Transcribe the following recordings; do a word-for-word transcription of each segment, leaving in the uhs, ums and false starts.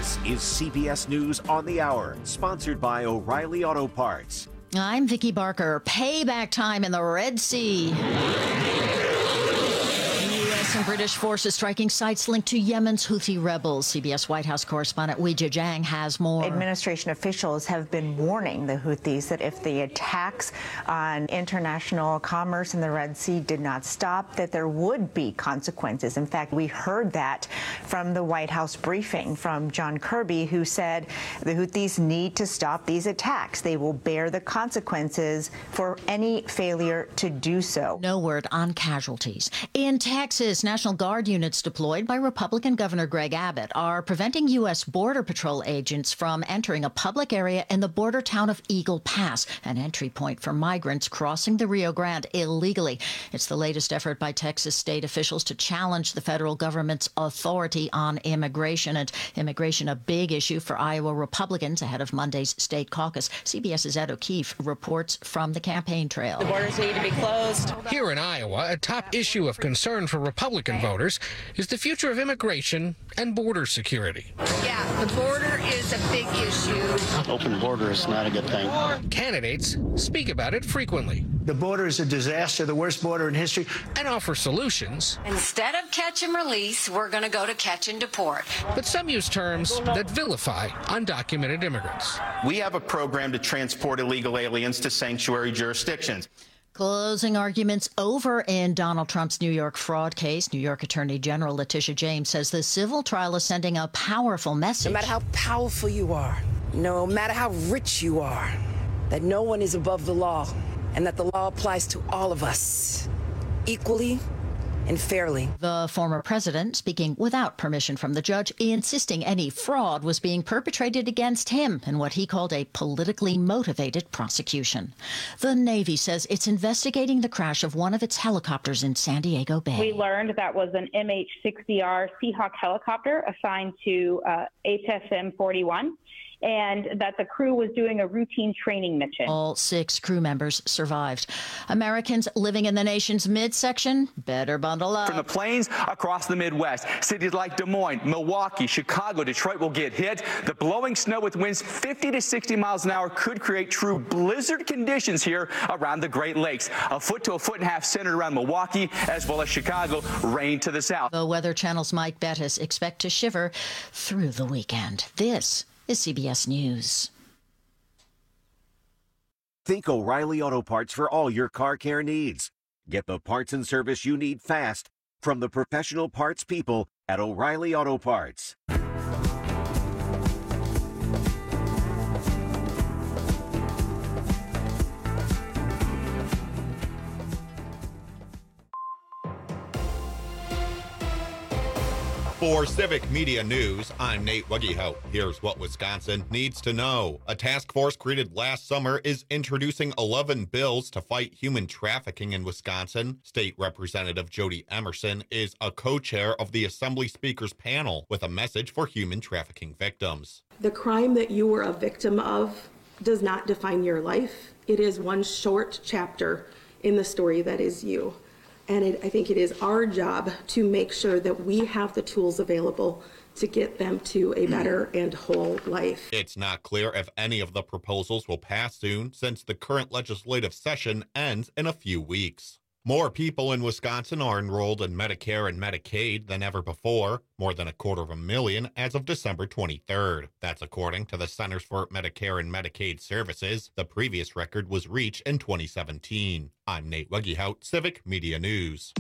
This is C B S News on the Hour, sponsored by O'Reilly Auto Parts. I'm Vicki Barker. Payback time in the Red Sea. U S and British forces striking sites linked to Yemen's Houthi rebels. C B S White House correspondent Weijia Jiang has more. Administration officials have been warning the Houthis that if the attacks on international commerce in the Red Sea did not stop, that there would be consequences. In fact, we heard that from the White House briefing from John Kirby, who said the Houthis need to stop these attacks. They will bear the consequences for any failure to do so. No word on casualties. In Texas, National Guard units deployed by Republican Governor Greg Abbott are preventing U S Border Patrol agents from entering a public area in the border town of Eagle Pass, an entry point for migrants crossing the Rio Grande illegally. It's the latest effort by Texas state officials to challenge the federal government's authority on immigration. And immigration, a big issue for Iowa Republicans ahead of Monday's state caucus. CBS's Ed O'Keefe reports from the campaign trail. The borders need to be closed. Here in Iowa, a top issue of concern for Republican voters is the future of immigration and border security. Yeah, the border is a big issue. Open border is not a good thing. Candidates speak about it frequently. The border is a disaster, the worst border in history. And offer solutions. Instead of catch and release, we're going to go to catch and deport. But some use terms that vilify undocumented immigrants. We have a program to transport illegal aliens to sanctuary jurisdictions. Closing arguments over in Donald Trump's New York fraud case. New York Attorney General Letitia James says the civil trial is sending a powerful message. No matter how powerful you are, no matter how rich you are, that no one is above the law and that the law applies to all of us equally and fairly. The former president, speaking without permission from the judge, insisting any fraud was being perpetrated against him in what he called a politically motivated prosecution. The Navy says it's investigating the crash of one of its helicopters in San Diego Bay. We learned that was an M H sixty R Seahawk helicopter assigned to uh, H S M forty-one. And that the crew was doing a routine training mission. All six crew members survived. Americans living in the nation's midsection better bundle up. From the plains across the Midwest, cities like Des Moines, Milwaukee, Chicago, Detroit will get hit. The blowing snow with winds fifty to sixty miles an hour could create true blizzard conditions here around the Great Lakes. A foot to a foot and a half centered around Milwaukee as well as Chicago. Rain to the south. The Weather Channel's Mike Bettis expect to shiver through the weekend. This is C B S News. Think O'Reilly Auto Parts for all your car care needs. Get the parts and service you need fast from the professional parts people at O'Reilly Auto Parts. For Civic Media News, I'm Nate Wuggehout. Here's what Wisconsin needs to know. A task force created last summer is introducing eleven bills to fight human trafficking in Wisconsin. State Representative Jody Emerson is a co-chair of the Assembly Speakers panel with a message for human trafficking victims. The crime that you were a victim of does not define your life. It is one short chapter in the story that is you. And it, I think it is our job to make sure that we have the tools available to get them to a better and whole life. It's not clear if any of the proposals will pass soon, since the current legislative session ends in a few weeks. More people in Wisconsin are enrolled in Medicare and Medicaid than ever before, more than a quarter of a million as of December twenty-third. That's according to the Centers for Medicare and Medicaid Services. The previous record was reached in twenty seventeen. I'm Nate Wuggehout, Civic Media News.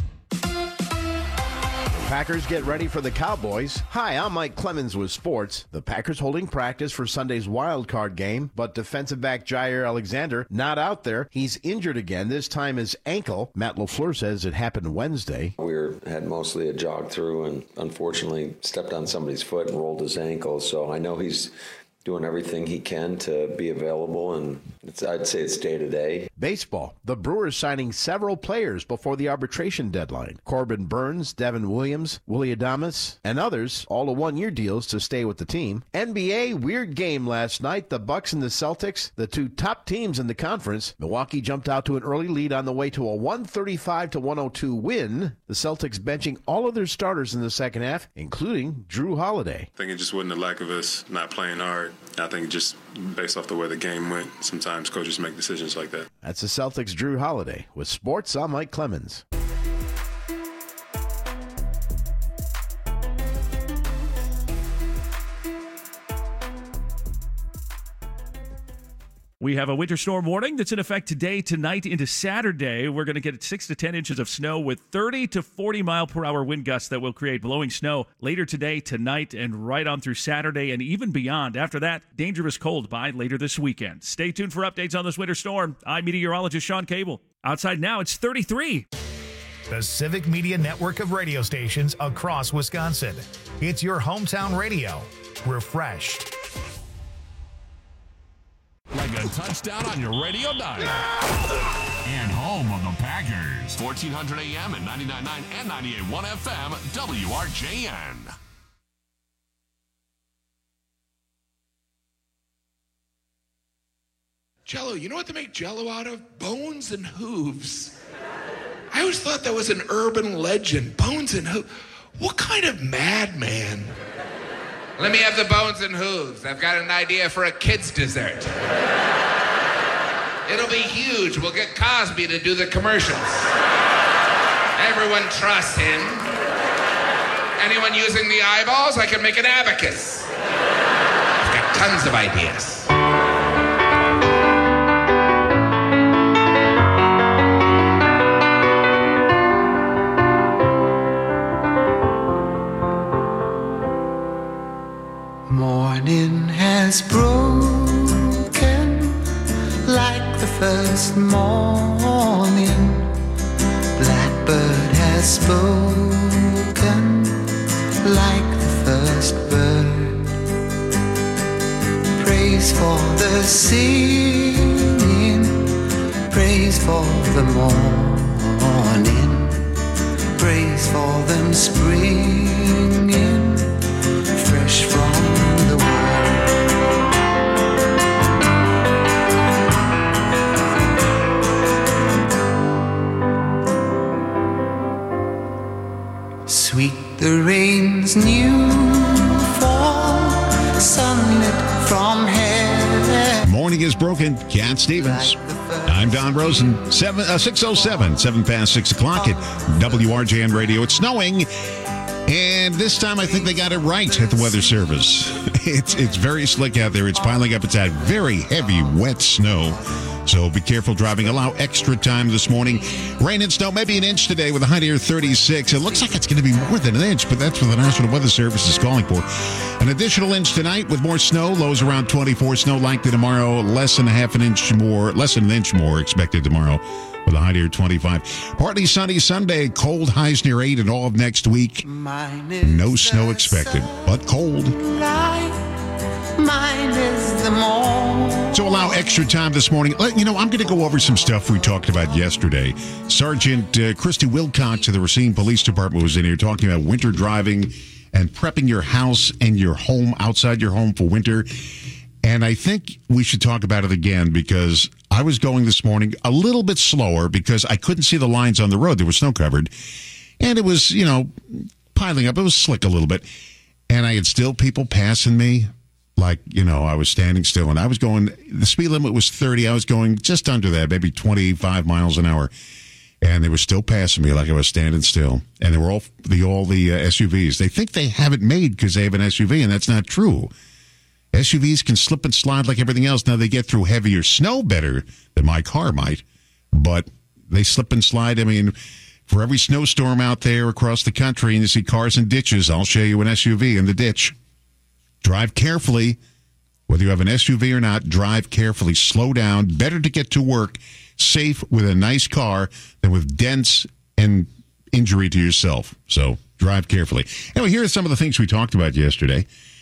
Packers get ready for the Cowboys. Hi, I'm Mike Clemens with sports. The Packers holding practice for Sunday's wild card game, but defensive back Jair Alexander not out there. He's injured again, this time his ankle. Matt LaFleur says it happened Wednesday. We were, had mostly a jog through and unfortunately stepped on somebody's foot and rolled his ankle, so I know he's doing everything he can to be available, and it's, I'd say it's day to day. Baseball. The Brewers signing several players before the arbitration deadline. Corbin Burns, Devin Williams, Willie Adames, and others, all to one-year deals to stay with the team. N B A, weird game last night. The Bucks and the Celtics, the two top teams in the conference. Milwaukee jumped out to an early lead on the way to a one thirty-five to one oh two win. The Celtics benching all of their starters in the second half, including Drew Holiday. I think it just wasn't the lack of us not playing hard. I think just based off the way the game went, sometimes coaches make decisions like that. That's the Celtics' Drew Holiday. With sports, I'm Mike Clemens. We have a winter storm warning that's in effect today, tonight, into Saturday. We're going to get six to ten inches of snow with thirty to forty mile per hour wind gusts that will create blowing snow later today, tonight, and right on through Saturday and even beyond. After that, dangerous cold by later this weekend. Stay tuned for updates on this winter storm. I'm meteorologist Sean Cable. Outside now, it's thirty-three. The Civic Media Network of radio stations across Wisconsin. It's your hometown radio. Refreshed. Like a touchdown on your radio dial. And home of the Packers. fourteen hundred A M and ninety-nine point nine and ninety-eight point one F M, W R J N. Jell-O, you know what they make Jell-O out of? Bones and hooves. I always thought that was an urban legend. Bones and hooves. What kind of madman? Let me have the bones and hooves. I've got an idea for a kid's dessert. It'll be huge. We'll get Cosby to do the commercials. Everyone trusts him. Anyone using the eyeballs, I can make an abacus. I've got tons of ideas. Morning has broken like the first morning. Blackbird has spoken like the first bird. Praise for the singing, praise for the morning, praise for them springing fresh from the world. Sweet the rain's new fall, sunlit from heaven. Morning is broken. Cat Stevens. I'm Don Rosen. Seven, uh, six oh seven, seven past six o'clock at W R J N Radio. It's snowing. And this time, I think they got it right at the Weather Service. It's it's very slick out there. It's piling up. It's that very heavy, wet snow. So be careful driving. Allow extra time this morning. Rain and snow, maybe an inch today with a high near thirty-six. It looks like it's going to be more than an inch, but that's what the National Weather Service is calling for. An additional inch tonight with more snow. Lows around twenty-four. Snow likely tomorrow. Less than a half an inch more. Less than an inch more expected tomorrow with a high near twenty-five. Partly sunny Sunday. Cold, highs near eight, and all of next week. No snow expected, but cold. Mine is the morning. So allow extra time this morning. You know, I'm going to go over some stuff we talked about yesterday. Sergeant uh, Christy Wilcox of the Racine Police Department was in here talking about winter driving and prepping your house and your home, outside your home for winter. And I think we should talk about it again because I was going this morning a little bit slower because I couldn't see the lines on the road. They were snow covered. And it was, you know, piling up. It was slick a little bit. And I had still people passing me. Like, you know, I was standing still, and I was going, the speed limit was thirty. I was going just under that, maybe twenty-five miles an hour. And they were still passing me like I was standing still. And they were all the all the uh, S U Vs. They think they have it made because they have an S U V, and that's not true. S U Vs can slip and slide like everything else. Now, they get through heavier snow better than my car might, but they slip and slide. I mean, for every snowstorm out there across the country, and you see cars in ditches, I'll show you an S U V in the ditch. Drive carefully. Whether you have an S U V or not, drive carefully. Slow down. Better to get to work safe with a nice car than with dents and injury to yourself. So drive carefully. Anyway, here are some of the things we talked about yesterday.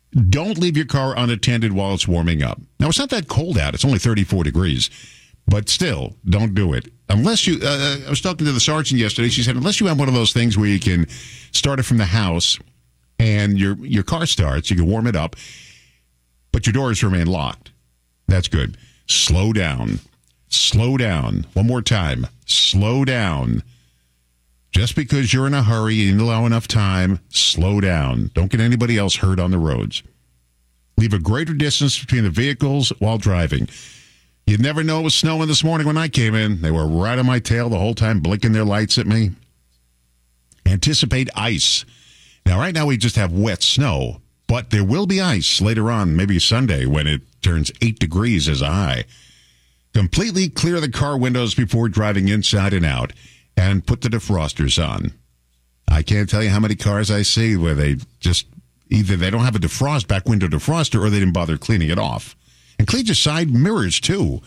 Don't leave your car unattended while it's warming up. Now, it's not that cold out. It's only thirty-four degrees. But still, don't do it. Unless you, uh, I was talking to the sergeant yesterday. She said, unless you have one of those things where you can start it from the house and your your car starts, you can warm it up, but your doors remain locked. That's good. Slow down. Slow down. One more time. Slow down. Just because you're in a hurry and you allow enough time, slow down. Don't get anybody else hurt on the roads. Leave a greater distance between the vehicles while driving. You'd never know it was snowing this morning when I came in. They were right on my tail the whole time, blinking their lights at me. Anticipate ice. Now, right now we just have wet snow, but there will be ice later on, maybe Sunday, when it turns eight degrees as a high. Completely clear the car windows before driving inside and out, and put the defrosters on. I can't tell you how many cars I see where they just, either they don't have a defrost, back window defroster, or they didn't bother cleaning it off. And clean your side mirrors, too.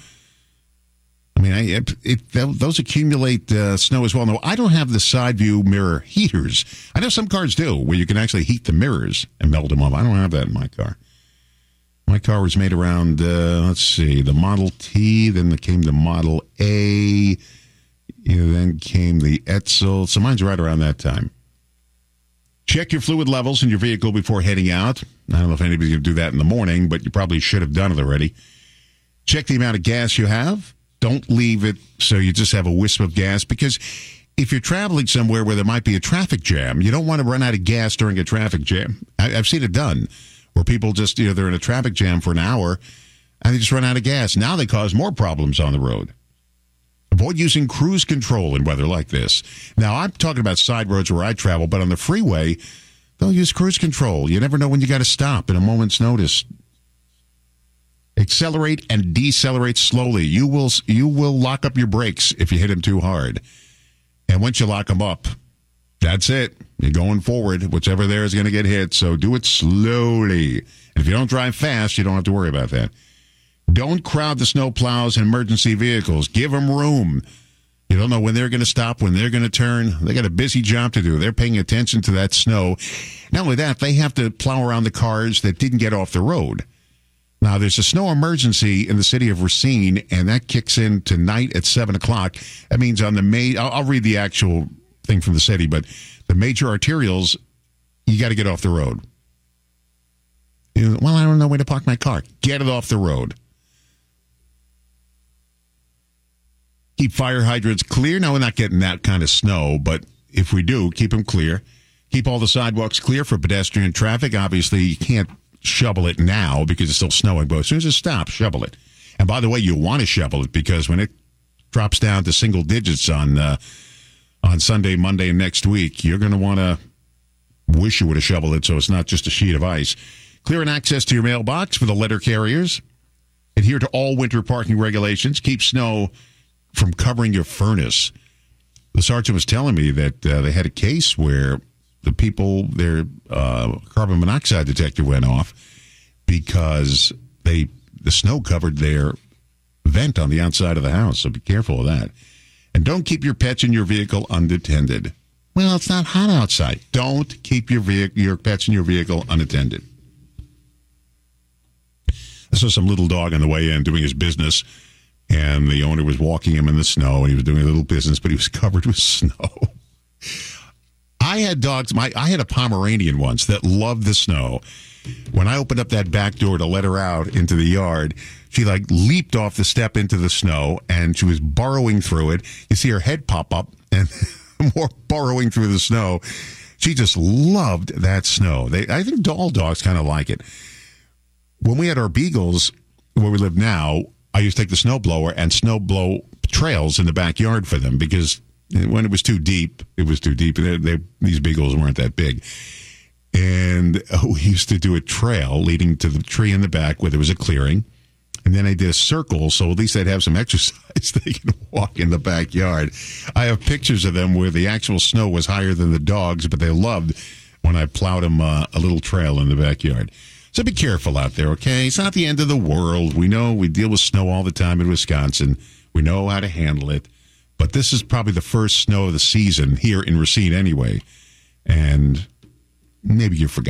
I mean, I, it, it, those accumulate uh, snow as well. No, I don't have the side view mirror heaters. I know some cars do, where you can actually heat the mirrors and melt them up. I don't have that in my car. My car was made around, uh, let's see, the Model T, then came the Model A, then came the Edsel. So mine's right around that time. Check your fluid levels in your vehicle before heading out. I don't know if anybody's going to do that in the morning, but you probably should have done it already. Check the amount of gas you have. Don't leave it so you just have a wisp of gas, because if you're traveling somewhere where there might be a traffic jam, you don't want to run out of gas during a traffic jam. I, I've seen it done where people just, you know, they're in a traffic jam for an hour and they just run out of gas. Now they cause more problems on the road. Avoid using cruise control in weather like this. Now, I'm talking about side roads where I travel, but on the freeway, they'll use cruise control. You never know when you got to stop at a moment's notice. Accelerate and decelerate slowly. You will you will lock up your brakes if you hit them too hard. And once you lock them up, that's it. You're going forward. Whichever there is going to get hit, so do it slowly. And if you don't drive fast, you don't have to worry about that. Don't crowd the snow plows and emergency vehicles. Give them room. You don't know when they're going to stop, when they're going to turn. They got a busy job to do. They're paying attention to that snow. Not only that, they have to plow around the cars that didn't get off the road. Now, there's a snow emergency in the city of Racine, and that kicks in tonight at seven o'clock. That means on the May, I'll, I'll read the actual thing from the city, but the major arterials, you got to get off the road. You know, well, I don't know where to park my car. Get it off the road. Keep fire hydrants clear. Now, we're not getting that kind of snow, but if we do, keep them clear. Keep all the sidewalks clear for pedestrian traffic. Obviously, you can't shovel it now because it's still snowing, but as soon as it stops, shovel it. And by the way, you want to shovel it because when it drops down to single digits on uh, on Sunday, Monday, and next week, you're going to want to wish you would have shoveled it so it's not just a sheet of ice. Clear and access to your mailbox for the letter carriers. Adhere to all winter parking regulations. Keep snow from covering your furnace. The sergeant was telling me that uh, they had a case where the people, their uh, carbon monoxide detector went off because they the snow covered their vent on the outside of the house. So be careful of that. And don't keep your pets in your vehicle unattended. Well, it's not hot outside. Don't keep your vehicle, your pets in your vehicle unattended. I saw some little dog on the way in doing his business, and the owner was walking him in the snow, and he was doing a little business, but he was covered with snow. I had dogs. My I had a Pomeranian once that loved the snow. When I opened up that back door to let her out into the yard, she like leaped off the step into the snow, and she was burrowing through it. You see her head pop up and more burrowing through the snow. She just loved that snow. They, I think all dogs kind of like it. When we had our beagles, where we live now, I used to take the snowblower and snow blow trails in the backyard for them because when it was too deep, it was too deep. They, they, these beagles weren't that big. And we used to do a trail leading to the tree in the back where there was a clearing. And then I did a circle, so at least they'd have some exercise. They can walk in the backyard. I have pictures of them where the actual snow was higher than the dogs, but they loved when I plowed them uh, a little trail in the backyard. So be careful out there, okay? It's not the end of the world. We know we deal with snow all the time in Wisconsin. We know how to handle it. But this is probably the first snow of the season here in Racine anyway. And maybe you forgot.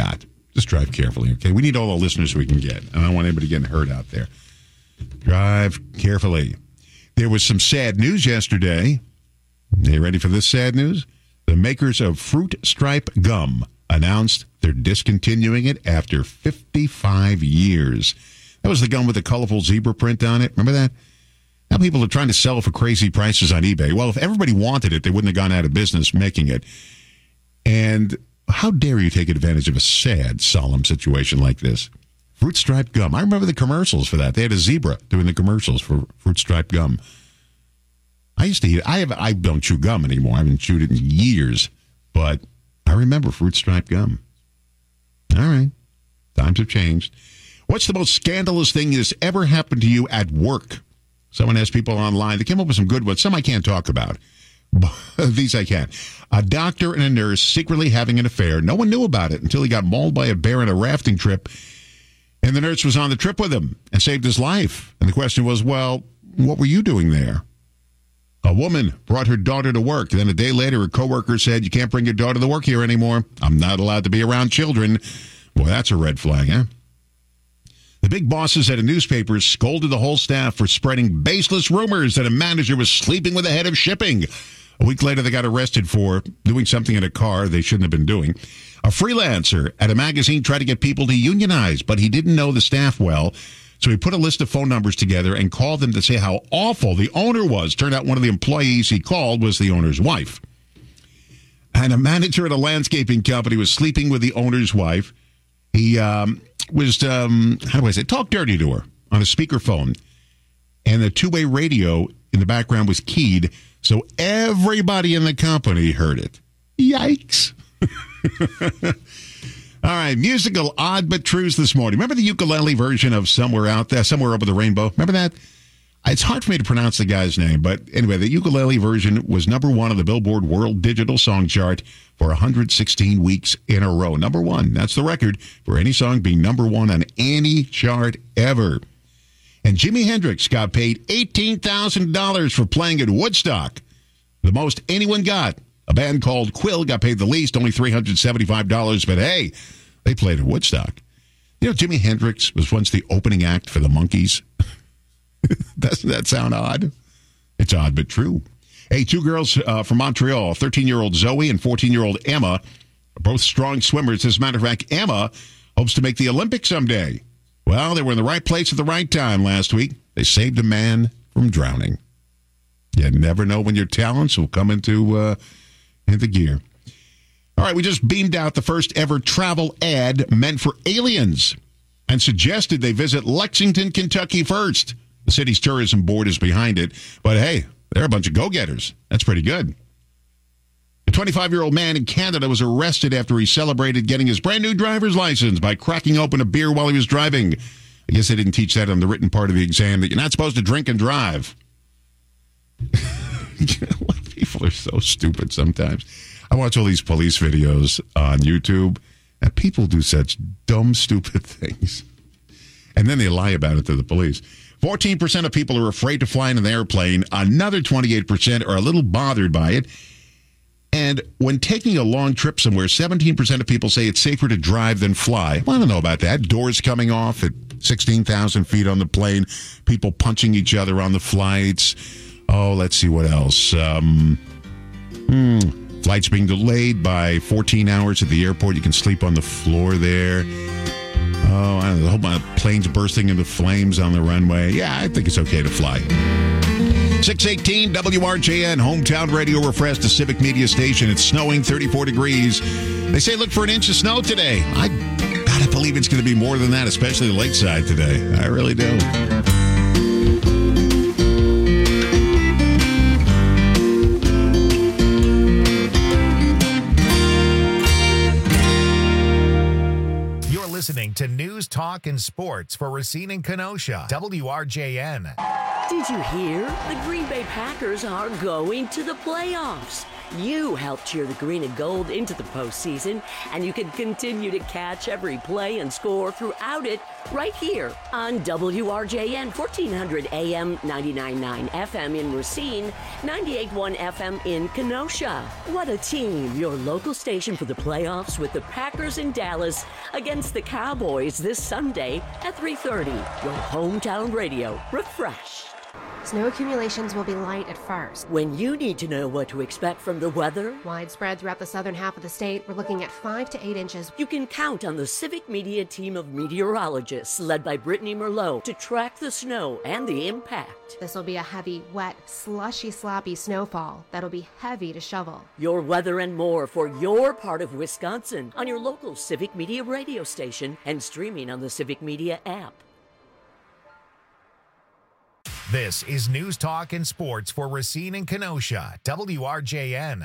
Just drive carefully, okay? We need all the listeners we can get. I don't want anybody getting hurt out there. Drive carefully. There was some sad news yesterday. Are you ready for this sad news? The makers of Fruit Stripe Gum announced they're discontinuing it after fifty-five years. That was the gum with the colorful zebra print on it. Remember that? Now people are trying to sell it for crazy prices on eBay. Well, if everybody wanted it, they wouldn't have gone out of business making it. And how dare you take advantage of a sad, solemn situation like this? Fruit Stripe Gum. I remember the commercials for that. They had a zebra doing the commercials for Fruit Stripe Gum. I used to eat it. I, have, I don't chew gum anymore. I haven't chewed it in years. But I remember Fruit Stripe Gum. All right. Times have changed. What's the most scandalous thing that's ever happened to you at work? Someone asked people online. They came up with some good ones. Some I can't talk about. These I can. A doctor and a nurse secretly having an affair. No one knew about it until he got mauled by a bear on a rafting trip. And the nurse was on the trip with him and saved his life. And the question was, well, what were you doing there? A woman brought her daughter to work. Then a day later, her coworker said, you can't bring your daughter to work here anymore. I'm not allowed to be around children. Well, that's a red flag, huh? The big bosses at a newspaper scolded the whole staff for spreading baseless rumors that a manager was sleeping with the head of shipping. A week later, they got arrested for doing something in a car they shouldn't have been doing. A freelancer at a magazine tried to get people to unionize, but he didn't know the staff well. So he put a list of phone numbers together and called them to say how awful the owner was. Turned out one of the employees he called was the owner's wife. And a manager at a landscaping company was sleeping with the owner's wife. He um, was, um, how do I say, talk dirty to her on a speakerphone. And the two-way radio in the background was keyed, so everybody in the company heard it. Yikes. All right, musical Odd But Trues this morning. Remember the ukulele version of Somewhere Out There, Somewhere Over the Rainbow? Remember that? It's hard for me to pronounce the guy's name, but anyway, the ukulele version was number one on the Billboard World Digital Song Chart for one hundred sixteen weeks in a row. Number one. That's the record for any song being number one on any chart ever. And Jimi Hendrix got paid eighteen thousand dollars for playing at Woodstock, the most anyone got. A band called Quill got paid the least, only three hundred seventy-five dollars, but hey, they played at Woodstock. You know, Jimi Hendrix was once the opening act for the Monkees. Doesn't that sound odd? It's odd, but true. Hey, two girls uh, from Montreal, thirteen-year-old Zoe and fourteen-year-old Emma, are both strong swimmers. As a matter of fact, Emma hopes to make the Olympics someday. Well, they were in the right place at the right time last week. They saved a man from drowning. You never know when your talents will come into, uh, into gear. All right, we just beamed out the first ever travel ad meant for aliens and suggested they visit Lexington, Kentucky first. The city's tourism board is behind it, but hey, they're a bunch of go-getters. That's pretty good. A twenty-five-year-old man in Canada was arrested after he celebrated getting his brand new driver's license by cracking open a beer while he was driving. I guess they didn't teach that on the written part of the exam, that you're not supposed to drink and drive. People are so stupid sometimes. I watch all these police videos on YouTube, and people do such dumb, stupid things. And then they lie about it to the police. fourteen percent of people are afraid to fly in an airplane. Another twenty-eight percent are a little bothered by it. And when taking a long trip somewhere, seventeen percent of people say it's safer to drive than fly. Well, I don't know about that. Doors coming off at sixteen thousand feet on the plane. People punching each other on the flights. Oh, let's see what else. Um, hmm, flights being delayed by fourteen hours at the airport. You can sleep on the floor there. Oh, I don't know. The whole plane's bursting into flames on the runway. Yeah, I think it's okay to fly. six eighteen W R J N, Hometown Radio Refresh, the Civic Media Station. It's snowing, thirty-four degrees. They say look for an inch of snow today. I gotta believe it's going to be more than that, especially the lakeside today. I really do. Listening to News, Talk, and Sports for Racine and Kenosha. W R J N. Did you hear? The Green Bay Packers are going to the playoffs. You helped cheer the green and gold into the postseason, and you can continue to catch every play and score throughout it right here on W R J N, fourteen hundred A M, ninety-nine point nine F M in Racine, ninety-eight point one F M in Kenosha. What a team! Your local station for the playoffs with the Packers in Dallas against the Cowboys this Sunday at three thirty. Your hometown radio refreshed. Snow accumulations will be light at first. When you need to know what to expect from the weather, widespread throughout the southern half of the state, we're looking at five to eight inches. You can count on the Civic Media team of meteorologists led by Brittany Merlot to track the snow and the impact. This will be a heavy, wet, slushy, sloppy snowfall that'll be heavy to shovel. Your weather and more for your part of Wisconsin on your local Civic Media radio station and streaming on the Civic Media app. This is News Talk and Sports for Racine and Kenosha, W R J N.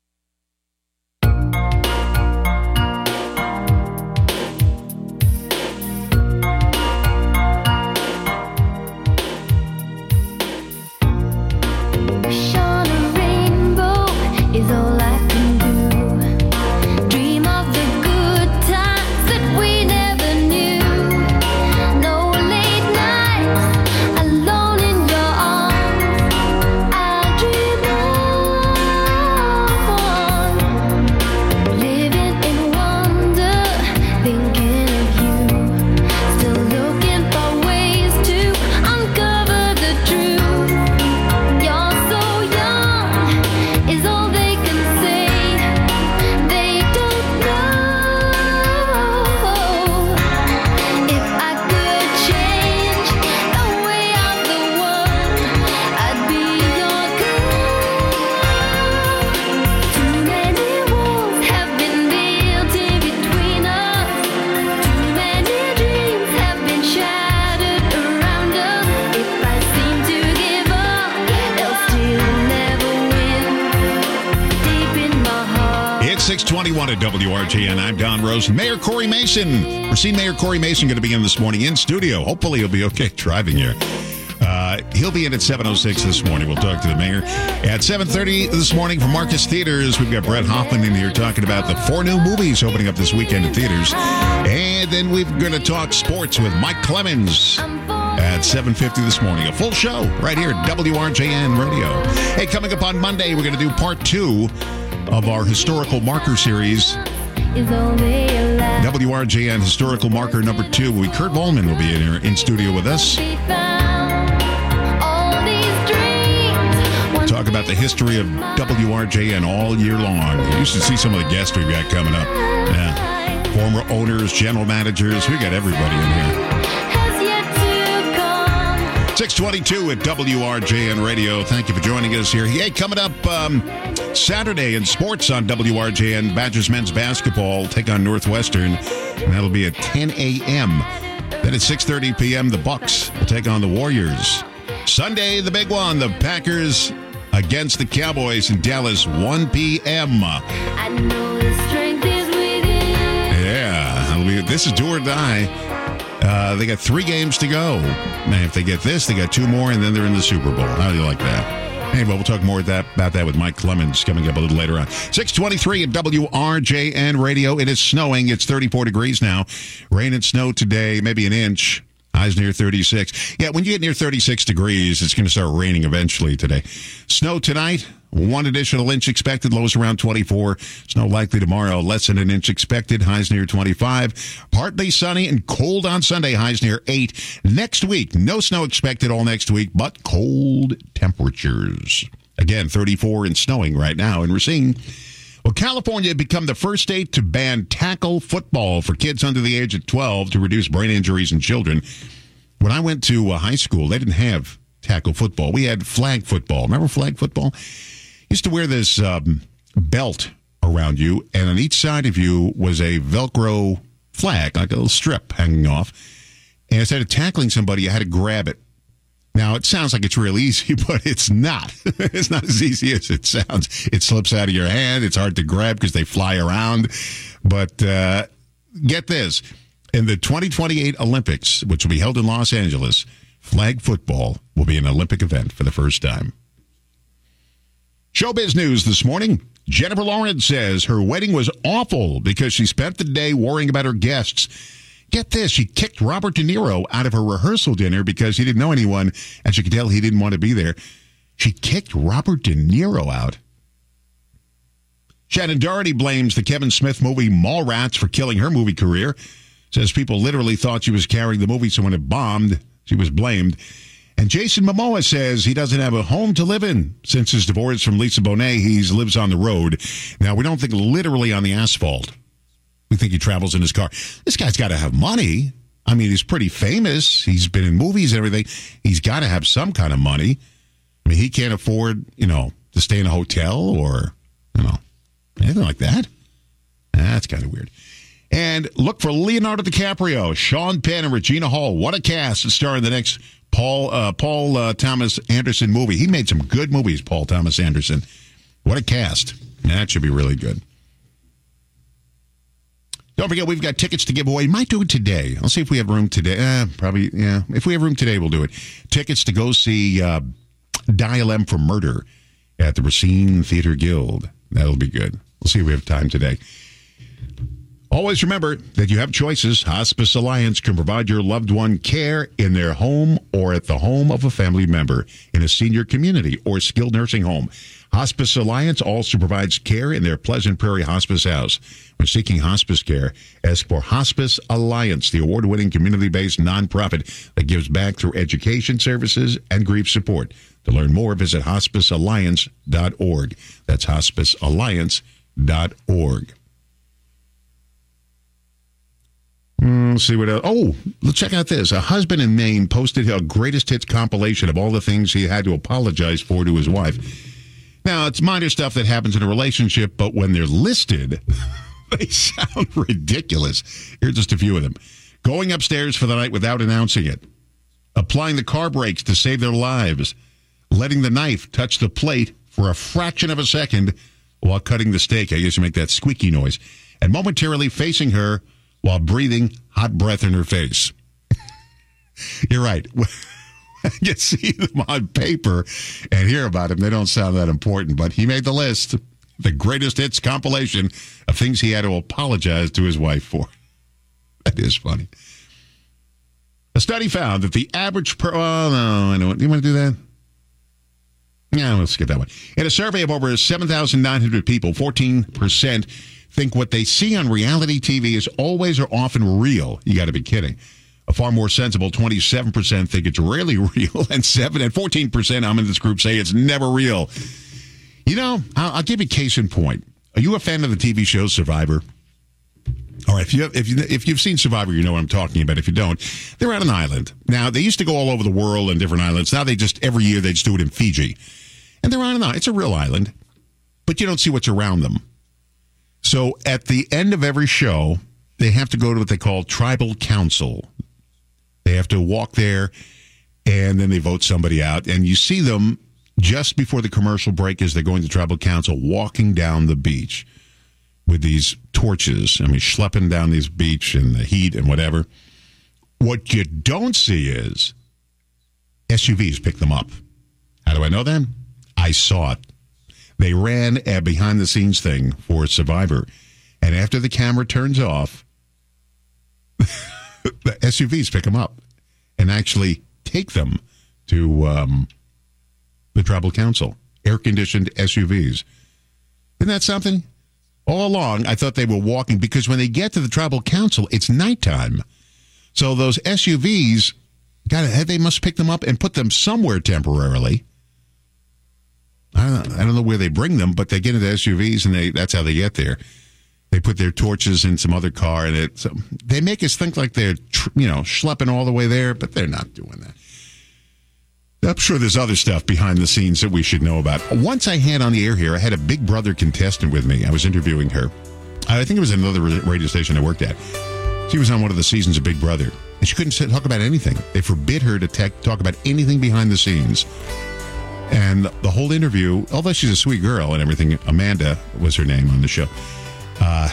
Wish on a rainbow is all I can do. Dream of the good times that we never knew. No late nights alone in your arms. I dream on, living in wonder, thinking of you. Still looking for ways to uncover the truth. You're so young, is all they can say. They don't know. If I could change the way of the world, I'd be your girl. Too many walls have been built in between us. Too many dreams have been shattered around us. If I seem to give up, they'll still never win. Deep in my heart. It's six twenty-one at W R G N. I'm Don Rosen. Mayor Corey Mason. We're seeing Mayor Corey Mason going to be in this morning in studio. Hopefully he'll be okay driving here. Uh, he'll be in at seven oh six this morning. We'll talk to the mayor. At seven thirty this morning from Marcus Theaters, we've got Brett Hoffman in here talking about the four new movies opening up this weekend in theaters. And then we're going to talk sports with Mike Clemens at seven fifty this morning. A full show right here at W R J N Radio. Hey, coming up on Monday, we're going to do part two of our historical marker series. Is all they allow. W R J N historical marker number two. We Kurt Volman will be in here in studio with us. Be found. All these dreams. Talk about the history of W R J N all year long. You should see some of the guests we've got coming up. Yeah. Former owners, general managers. We got everybody in here. Has yet to come. six twenty-two at W R J N Radio. Thank you for joining us here. Hey, coming up um, Saturday in sports on W R J N, Badgers men's basketball take on Northwestern, and that'll be at ten a.m. Then at six thirty p.m., the Bucks will take on the Warriors. Sunday, the big one, the Packers against the Cowboys in Dallas, one p.m. I know the strength is within. Yeah, it'll be, this is do or die. Uh, they got three games to go. Man, if they get this, they got two more, and then they're in the Super Bowl. How do you like that? Anyway, we'll talk more that, about that with Mike Clemens coming up a little later on. six twenty-three at W R J N Radio. It is snowing. It's thirty-four degrees now. Rain and snow today, maybe an inch. Highs near thirty-six. Yeah, when you get near thirty-six degrees, it's going to start raining eventually today. Snow tonight, one additional inch expected. Lows around twenty-four. Snow likely tomorrow, less than an inch expected. Highs near twenty-five. Partly sunny and cold on Sunday. Highs near eight. Next week, no snow expected all next week, but cold temperatures. Again, thirty-four and snowing right now in Racine. Well, California had become the first state to ban tackle football for kids under the age of twelve to reduce brain injuries in children. When I went to uh, high school, they didn't have tackle football. We had flag football. Remember flag football? Used to wear this um, belt around you, and on each side of you was a Velcro flag, like a little strip hanging off. And instead of tackling somebody, you had to grab it. Now, it sounds like it's real easy, but it's not. It's not as easy as it sounds. It slips out of your hand. It's hard to grab because they fly around. But uh, get this. In the twenty twenty-eight Olympics, which will be held in Los Angeles, flag football will be an Olympic event for the first time. Showbiz news this morning. Jennifer Lawrence says her wedding was awful because she spent the day worrying about her guests. Get this, she kicked Robert De Niro out of her rehearsal dinner because he didn't know anyone, and she could tell he didn't want to be there. She kicked Robert De Niro out. Shannon Doherty blames the Kevin Smith movie Mallrats for killing her movie career. Says people literally thought she was carrying the movie, so when it bombed, she was blamed. And Jason Momoa says he doesn't have a home to live in. Since his divorce from Lisa Bonet, he lives on the road. Now, we don't think literally on the asphalt. We think he travels in his car. This guy's got to have money. I mean, he's pretty famous. He's been in movies and everything. He's got to have some kind of money. I mean, he can't afford, you know, to stay in a hotel or, you know, anything like that. That's kind of weird. And look for Leonardo DiCaprio, Sean Penn, and Regina Hall. What a cast to star in the next Paul uh, Paul uh, Thomas Anderson movie. He made some good movies, Paul Thomas Anderson. What a cast. That should be really good. Don't forget, we've got tickets to give away. Might do it today. I'll see if we have room today. Eh, probably, yeah. If we have room today, we'll do it. Tickets to go see uh, Dial M for Murder at the Racine Theater Guild. That'll be good. We'll see if we have time today. Always remember that you have choices. Hospice Alliance can provide your loved one care in their home or at the home of a family member in a senior community or skilled nursing home. Hospice Alliance also provides care in their Pleasant Prairie Hospice House. When seeking hospice care, ask for Hospice Alliance, the award-winning community-based nonprofit that gives back through education services and grief support. To learn more, visit hospice alliance dot org. That's hospice alliance dot org. Mm, let's see what else. Oh, let's check out this. A husband in Maine posted a greatest hits compilation of all the things he had to apologize for to his wife. Now, it's minor stuff that happens in a relationship, but when they're listed, they sound ridiculous. Here's just a few of them. Going upstairs for the night without announcing it. Applying the car brakes to save their lives. Letting the knife touch the plate for a fraction of a second while cutting the steak. I guess you make that squeaky noise. And momentarily facing her while breathing hot breath in her face. You're right. You see them on paper and hear about them. They don't sound that important, but he made the list. The greatest hits compilation of things he had to apologize to his wife for. That is funny. A study found that the average per... Oh, no, I know. Do you want to do that? Yeah, let's skip that one. In a survey of over seven thousand nine hundred people, fourteen percent think what they see on reality T V is always or often real. You got to be kidding. A far more sensible twenty-seven percent think it's rarely real, and seven and fourteen percent I'm in this group say it's never real. You know, I'll, I'll give you a case in point. Are you a fan of the T V show Survivor? All right, if you have, if you if you've seen Survivor, you know what I'm talking about. If you don't, they're on an island. Now they used to go all over the world in different islands. Now they just every year they just do it in Fiji, and they're on an island. It's a real island, but you don't see what's around them. So at the end of every show, they have to go to what they call tribal council. They have to walk there, and then they vote somebody out. And you see them just before the commercial break as they're going to tribal council, walking down the beach with these torches. I mean, schlepping down this beach in the heat and whatever. What you don't see is S U Vs pick them up. How do I know that? I saw it. They ran a behind-the-scenes thing for Survivor. And after the camera turns off, the S U Vs pick them up and actually take them to um, the tribal council. Air-conditioned S U Vs. Isn't that something? All along, I thought they were walking, because when they get to the tribal council, it's nighttime. So those S U Vs, gotta, they must pick them up and put them somewhere temporarily. I don't know, I don't know where they bring them, but they get into S U Vs, and they that's how they get there. They put their torches in some other car, and it, so they make us think like they're, you know, schlepping all the way there, but they're not doing that. I'm sure there's other stuff behind the scenes that we should know about. Once I had on the air here, I had a Big Brother contestant with me. I was interviewing her. I think it was another radio station I worked at. She was on one of the seasons of Big Brother, and she couldn't talk about anything. They forbid her to tech, talk about anything behind the scenes. And the whole interview, although she's a sweet girl and everything, Amanda was her name on the show, uh,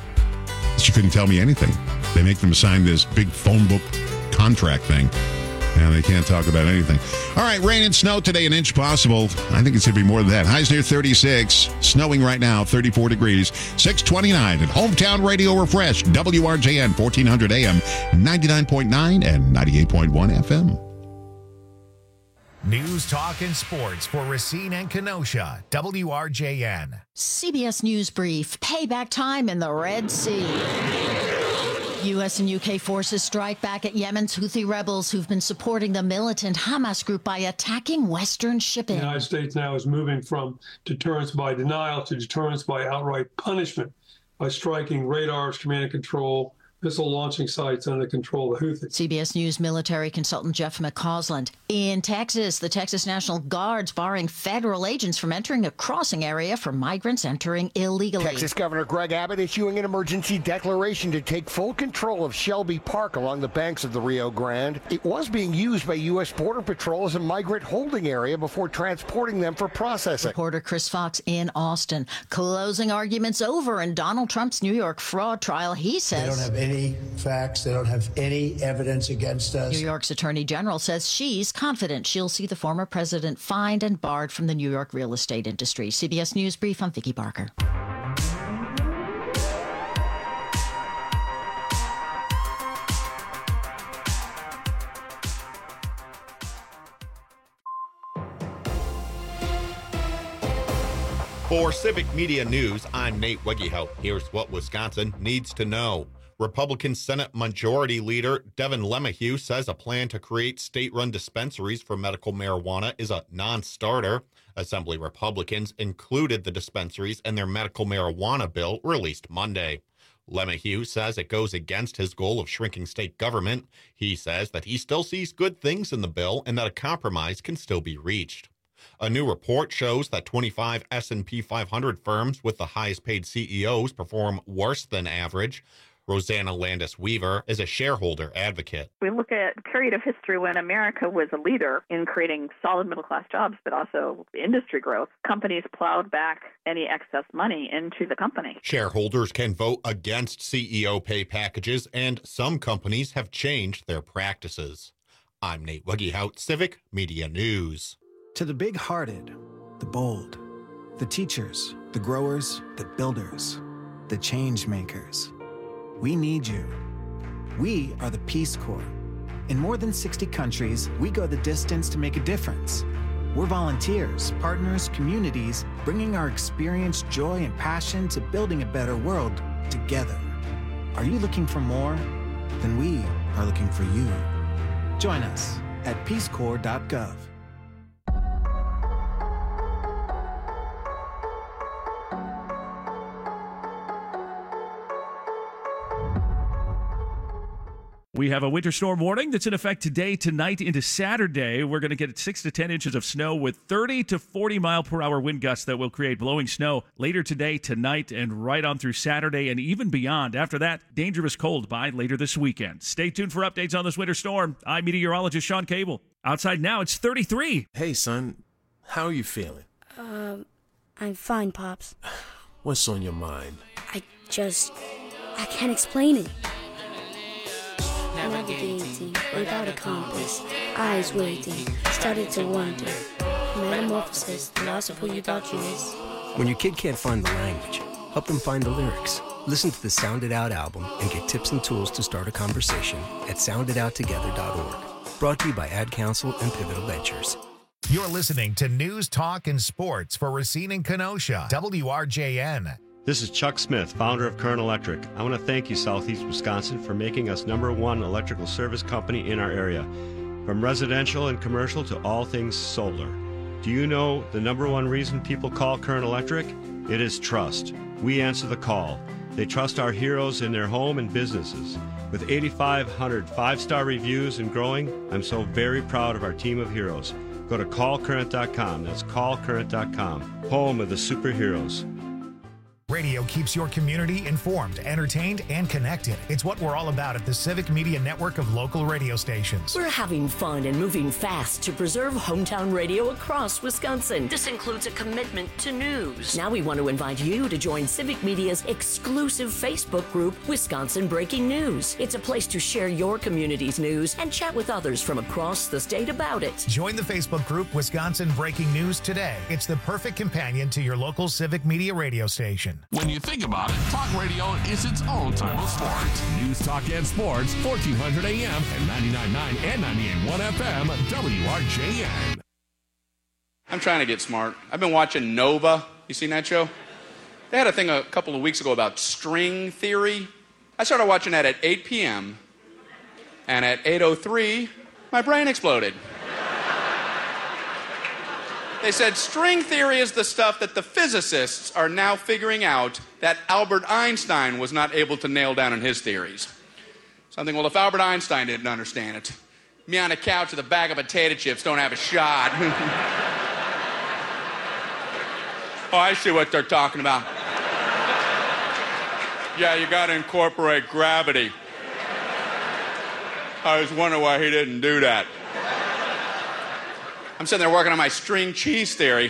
she couldn't tell me anything. They make them sign this big phone book contract thing. And they can't talk about anything. All right, rain and snow today, an inch possible. I think it's going to be more than that. Highs near thirty-six. Snowing right now, thirty-four degrees. six twenty-nine at Hometown Radio Refresh. W R J N, fourteen hundred A M, ninety-nine point nine and ninety-eight point one F M. News, talk, and sports for Racine and Kenosha. W R J N. C B S News Brief. Payback time in the Red Sea. U S and U K forces strike back at Yemen's Houthi rebels who've been supporting the militant Hamas group by attacking Western shipping. The United States now is moving from deterrence by denial to deterrence by outright punishment by striking radars, command and control, missile launching sites under control of the Houthis. C B S News military consultant Jeff McCausland. In Texas, the Texas National Guard's barring federal agents from entering a crossing area for migrants entering illegally. Texas Governor Greg Abbott issuing an emergency declaration to take full control of Shelby Park along the banks of the Rio Grande. It was being used by U S Border Patrol as a migrant holding area before transporting them for processing. Reporter Chris Fox in Austin. Closing arguments over in Donald Trump's New York fraud trial. He says they don't have any facts. They don't have any evidence against us. New York's Attorney General says she's confident she'll see the former president fined and barred from the New York real estate industry. C B S News Brief, I'm Vicki Barker. For Civic Media News, I'm Nate Wegehout. Here's what Wisconsin needs to know. Republican Senate Majority Leader Devin LeMahieu says a plan to create state-run dispensaries for medical marijuana is a non-starter. Assembly Republicans included the dispensaries in their medical marijuana bill released Monday. LeMahieu says it goes against his goal of shrinking state government. He says that he still sees good things in the bill and that a compromise can still be reached. A new report shows that twenty-five S and P five hundred firms with the highest-paid C E Os perform worse than average. Rosanna Landis-Weaver is a shareholder advocate. We look at a period of history when America was a leader in creating solid middle-class jobs, but also industry growth. Companies plowed back any excess money into the company. Shareholders can vote against C E O pay packages, and some companies have changed their practices. I'm Nate Wegehout, Civic Media News. To the big-hearted, the bold, the teachers, the growers, the builders, the change makers. We need you. We are the Peace Corps. In more than sixty countries, we go the distance to make a difference. We're volunteers, partners, communities, bringing our experience, joy, and passion to building a better world together. Are you looking for more? Then we are looking for you. Join us at peace corps dot gov. We have a winter storm warning that's in effect today, tonight, into Saturday. We're going to get six to ten inches of snow with thirty to forty mile per hour wind gusts that will create blowing snow later today, tonight, and right on through Saturday and even beyond. After that, dangerous cold by later this weekend. Stay tuned for updates on this winter storm. I'm meteorologist Sean Cable. Outside now, it's thirty-three. Hey, son. How are you feeling? Um, I'm fine, Pops. What's on your mind? I just... I can't explain it. Navigating without a compass, eyes waiting, started to wonder. Metamorphosis, the loss of who you thought you is. When your kid can't find the language, help them find the lyrics. Listen to the Sound It Out album and get tips and tools to start a conversation at sound it out together dot org. Brought to you by Ad Council and Pivotal Ventures. You're listening to News, Talk, and Sports for Racine and Kenosha. W R J N. This is Chuck Smith, founder of Current Electric. I want to thank you, Southeast Wisconsin, for making us number one electrical service company in our area. From residential and commercial to all things solar. Do you know the number one reason people call Current Electric? It is trust. We answer the call. They trust our heroes in their home and businesses. With eighty-five hundred five-star reviews and growing, I'm so very proud of our team of heroes. Go to call current dot com. That's call current dot com. Home of the superheroes. Radio keeps your community informed, entertained, and connected. It's what we're all about at the Civic Media Network of local radio stations. We're having fun and moving fast to preserve hometown radio across Wisconsin. This includes a commitment to news. Now we want to invite you to join Civic Media's exclusive Facebook group, Wisconsin Breaking News. It's a place to share your community's news and chat with others from across the state about it. Join the Facebook group Wisconsin Breaking News today. It's the perfect companion to your local Civic Media radio station. When you think about it, talk radio is its own type of sports. News, talk, and sports, fourteen hundred A M and ninety-nine point nine and ninety-eight point one F M, W R J N. I'm trying to get smart. I've been watching Nova. You seen that show? They had a thing a couple of weeks ago about string theory. I started watching that at eight p.m. and at eight oh three, my brain exploded. They said string theory is the stuff that the physicists are now figuring out that Albert Einstein was not able to nail down in his theories. So I'm thinking, well, if Albert Einstein didn't understand it, me on a couch with a bag of potato chips don't have a shot. Oh, I see what they're talking about. Yeah, you got to incorporate gravity. I was wondering why he didn't do that. I'm sitting there working on my string cheese theory.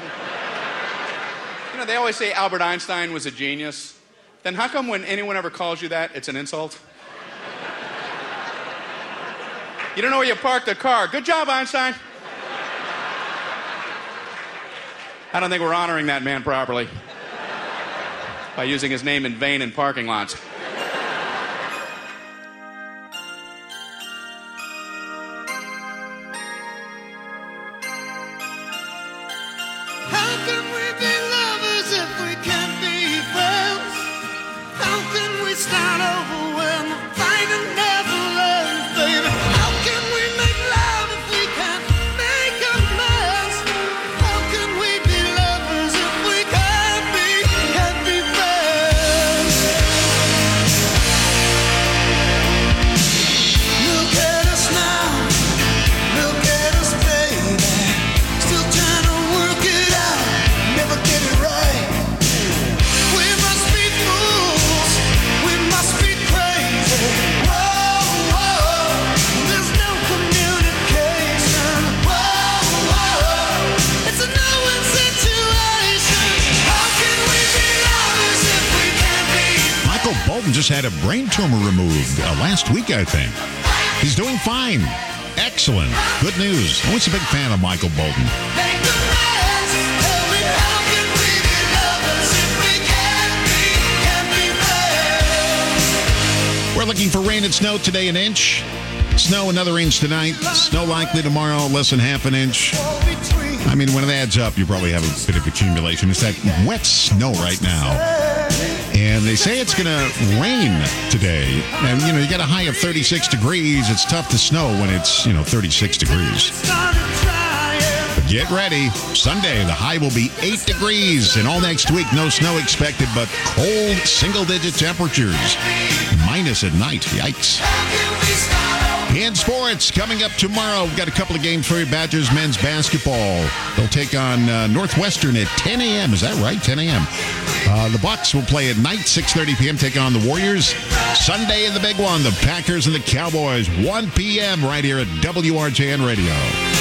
You know, they always say Albert Einstein was a genius. Then how come when anyone ever calls you that, it's an insult? You don't know where you parked the car. Good job, Einstein. I don't think we're honoring that man properly by using his name in vain in parking lots. Start over when the fighting never ends, baby. How can we make love if we can't make a mess? How can we be lovers if we can't be, can't be friends? Look at us now, look at us, baby. Still trying to work it out, never get it right. We must be fools. We must be crazy. Whoa, whoa. There's no communication. Whoa, whoa. It's a no-win situation. How can we be lovers if we can't be? Michael Bolton just had a brain tumor removed uh, last week, I think. He's doing fine. Excellent. Good news. I'm always a big fan of Michael Bolton. Make the best. Tell me, how can we be lovers if we can't be, can't be friends? We're looking for rain and snow today, an inch. Snow, another inch tonight. Snow likely tomorrow, less than half an inch. I mean, when it adds up, you probably have a bit of accumulation. It's that wet snow right now. And they say it's going to rain today. And, you know, you got a high of thirty-six degrees. It's tough to snow when it's, you know, thirty-six degrees. But get ready. Sunday, the high will be eight degrees. And all next week, no snow expected, but cold single-digit temperatures. Minus at night. Yikes. In sports, coming up tomorrow, we've got a couple of games for you. Badgers men's basketball. They'll take on uh, Northwestern at ten a.m. Is that right? ten a.m. Uh, the Bucks will play at night, six thirty p.m., take on the Warriors. Sunday in the big one, the Packers and the Cowboys, one p.m. right here at W R J N Radio.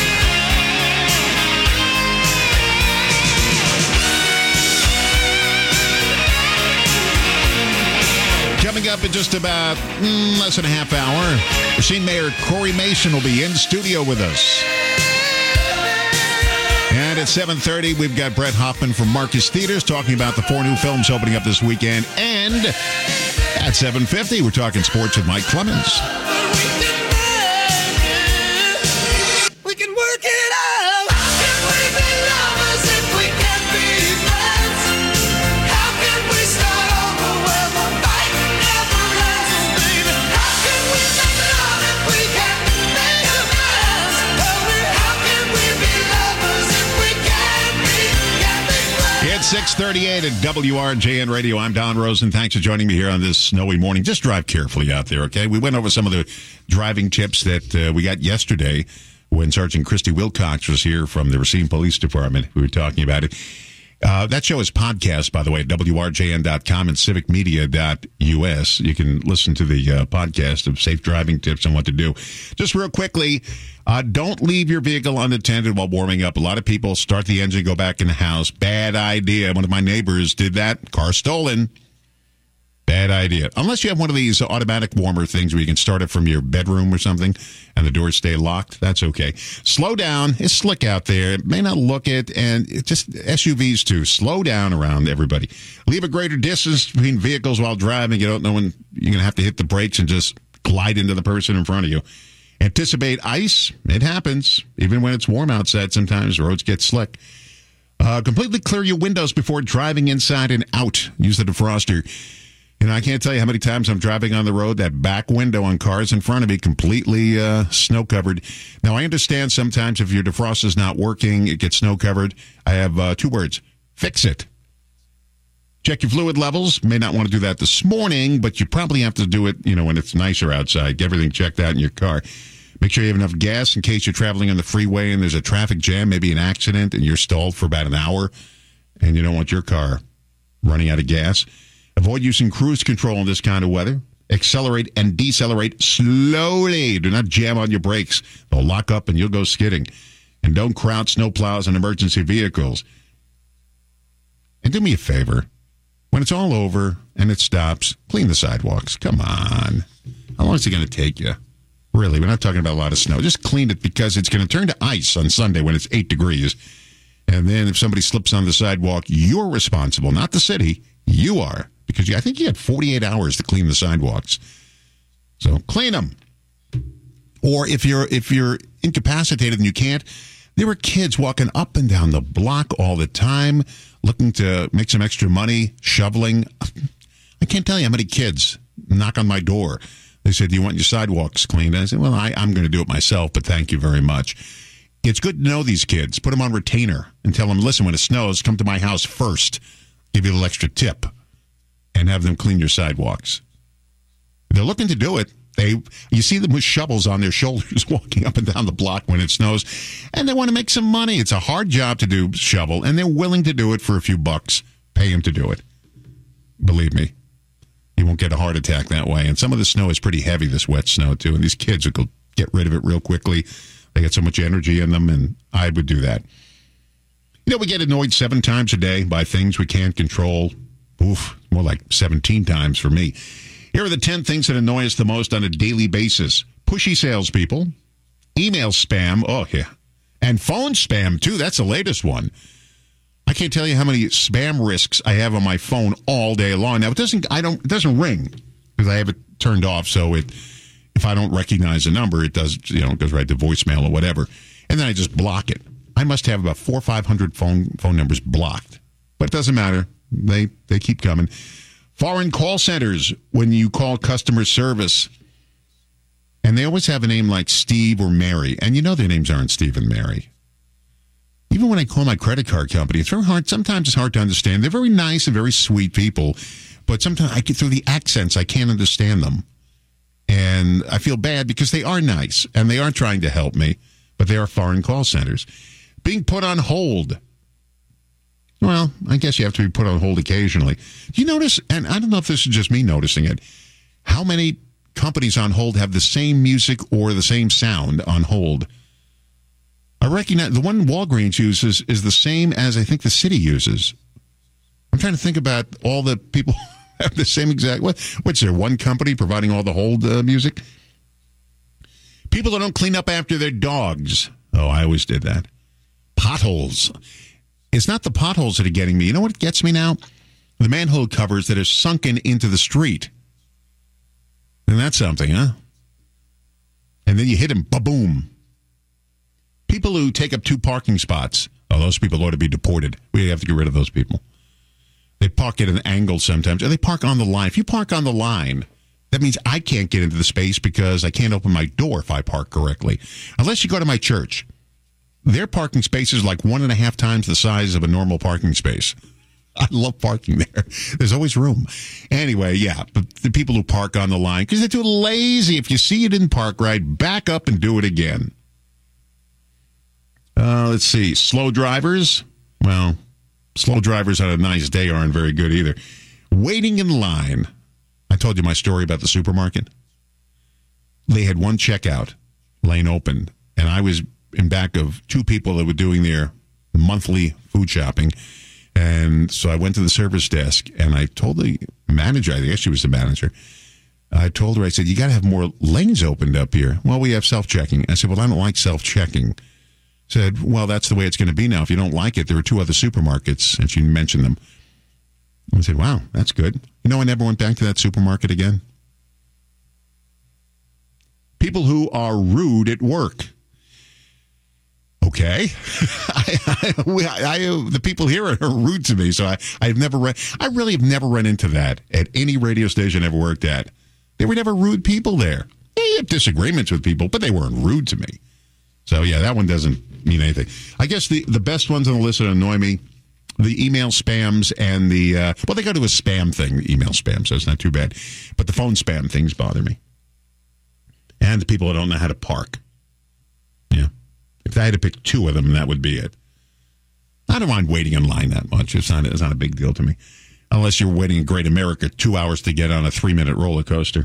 Coming up in just about mm, less than a half hour, Racine Mayor Corey Mason will be in studio with us. And at seven thirty, we've got Brett Hoffman from Marcus Theaters talking about the four new films opening up this weekend. And at seven fifty, we're talking sports with Mike Clemens. We can work it out. How can we be lovers if we can't be friends? How can we start over when the fight never ends, baby? How can we make love if we can't make amends? Tell me, how can we be lovers if we can't be, can't be friends? It's six thirty-eight at W R J N Radio. I'm Don Rosen. Thanks for joining me here on this snowy morning. Just drive carefully out there, okay? We went over some of the driving tips that uh, we got yesterday when Sergeant Christy Wilcox was here from the Racine Police Department. We were talking about it. Uh, that show is podcast, by the way, at W R J N dot com and civic media dot U S. You can listen to the uh, podcast of safe driving tips and what to do. Just real quickly, uh, don't leave your vehicle unattended while warming up. A lot of people start the engine, go back in the house. Bad idea. One of my neighbors did that. Car stolen. Bad idea. Unless you have one of these automatic warmer things where you can start it from your bedroom or something and the doors stay locked. That's okay. Slow down. It's slick out there. It may not look it, and it just S U Vs too. Slow down around everybody. Leave a greater distance between vehicles while driving. You don't know when you're going to have to hit the brakes and just glide into the person in front of you. Anticipate ice. It happens. Even when it's warm outside, sometimes roads get slick. Uh, completely clear your windows before driving inside and out. Use the defroster. And I can't tell you how many times I'm driving on the road, that back window on cars in front of me completely uh, snow-covered. Now, I understand sometimes if your defrost is not working, it gets snow-covered. I have uh, two words. Fix it. Check your fluid levels. May not want to do that this morning, but you probably have to do it, you know, when it's nicer outside. Get everything checked out in your car. Make sure you have enough gas in case you're traveling on the freeway and there's a traffic jam, maybe an accident, and you're stalled for about an hour, and you don't want your car running out of gas. Avoid using cruise control in this kind of weather. Accelerate and decelerate slowly. Do not jam on your brakes. They'll lock up and you'll go skidding. And don't crowd snowplows and emergency vehicles. And do me a favor. When it's all over and it stops, clean the sidewalks. Come on. How long is it going to take you? Really, we're not talking about a lot of snow. Just clean it because it's going to turn to ice on Sunday when it's eight degrees. And then if somebody slips on the sidewalk, you're responsible, not the city. You are. Because I think you had forty-eight hours to clean the sidewalks. So clean them. Or if you're if you're incapacitated and you can't, there were kids walking up and down the block all the time, looking to make some extra money, shoveling. I can't tell you how many kids knock on my door. They said, do you want your sidewalks cleaned? I said, well, I, I'm going to do it myself, but thank you very much. It's good to know these kids. Put them on retainer and tell them, listen, when it snows, come to my house first. Give you a little extra tip. And have them clean your sidewalks. They're looking to do it. They, you see them with shovels on their shoulders walking up and down the block when it snows, and they want to make some money. It's a hard job to do shovel, and they're willing to do it for a few bucks. Pay them to do it. Believe me, you won't get a heart attack that way. And some of the snow is pretty heavy, this wet snow, too, and these kids will go get rid of it real quickly. They get so much energy in them, and I would do that. You know, we get annoyed seven times a day by things we can't control. Oof, more like seventeen times for me. Here are the ten things that annoy us the most on a daily basis. Pushy salespeople, email spam, oh yeah, and phone spam too. That's the latest one. I can't tell you how many spam risks I have on my phone all day long. Now it doesn't, I don't, it doesn't ring because I have it turned off. So it, if I don't recognize a number, it does, you know, it goes right to voicemail or whatever, and then I just block it. I must have about four or five hundred phone phone numbers blocked, but it doesn't matter. They they keep coming. Foreign call centers, when you call customer service, and they always have a name like Steve or Mary, and you know their names aren't Steve and Mary. Even when I call my credit card company, it's very hard. Sometimes it's hard to understand. They're very nice and very sweet people, but sometimes I get through the accents, I can't understand them. And I feel bad because they are nice, and they are trying to help me, but they are foreign call centers. Being put on hold. Well, I guess you have to be put on hold occasionally. Do you notice, and I don't know if this is just me noticing it, how many companies on hold have the same music or the same sound on hold? I recognize the one Walgreens uses is the same as I think the city uses. I'm trying to think about all the people who have the same exact, what, what's there, one company providing all the hold uh, music? People that don't clean up after their dogs. Oh, I always did that. Potholes. It's not the potholes that are getting me. You know what gets me now? The manhole covers that are sunken into the street. And that's something, huh? And then you hit them, ba-boom. People who take up two parking spots. Oh, those people ought to be deported. We have to get rid of those people. They park at an angle sometimes, or they park on the line. If you park on the line, that means I can't get into the space because I can't open my door if I park correctly. Unless you go to my church. Their parking space is like one and a half times the size of a normal parking space. I love parking there. There's always room. Anyway, yeah, but the people who park on the line, because they're too lazy. If you see you didn't park right, back up and do it again. Uh, let's see. Slow drivers. Well, Slow drivers on a nice day aren't very good either. Waiting in line. I told you my story about the supermarket. They had one checkout lane open, and I was in back of two people that were doing their monthly food shopping. And so I went to the service desk, and I told the manager, I guess she was the manager, I told her, I said, you got to have more lanes opened up here. Well, we have self-checking. I said, well, I don't like self-checking. Said, well, that's the way it's going to be now. If you don't like it, there are two other supermarkets, and she mentioned them. I said, wow, that's good. You know, I never went back to that supermarket again. People who are rude at work. Okay. I, I, I, the people here are rude to me, so I, I've never run, I really have never run into that at any radio station I ever worked at. They were never rude people there. Yeah, you have disagreements with people, but they weren't rude to me. So, yeah, that one doesn't mean anything. I guess the, the best ones on the list that annoy me, the email spams and the, uh, well, they go to a spam thing, the email spam, so it's not too bad. But the phone spam things bother me. And the people that don't know how to park. Yeah. If I had to pick two of them, that would be it. I don't mind waiting in line that much. It's not, it's not a big deal to me. Unless you're waiting in Great America two hours to get on a three-minute roller coaster.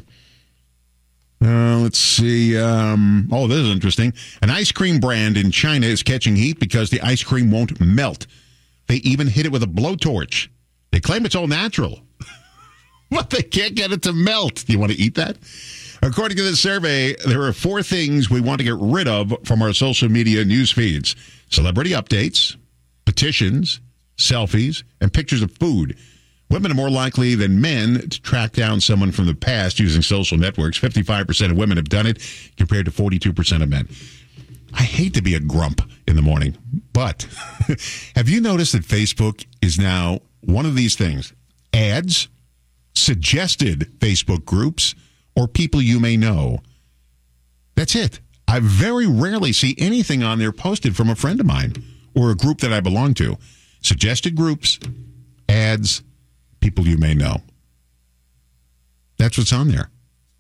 Uh, let's see. Um, oh, this is interesting. An ice cream brand in China is catching heat because the ice cream won't melt. They even hit it with a blowtorch. They claim it's all natural. But they can't get it to melt. Do you want to eat that? According to this survey, there are four things we want to get rid of from our social media news feeds. Celebrity updates, petitions, selfies, and pictures of food. Women are more likely than men to track down someone from the past using social networks. fifty-five percent of women have done it compared to forty-two percent of men. I hate to be a grump in the morning, but have you noticed that Facebook is now one of these things? Ads, suggested Facebook groups, or people you may know. That's it. I very rarely see anything on there posted from a friend of mine or a group that I belong to. Suggested groups, ads, people you may know. That's what's on there.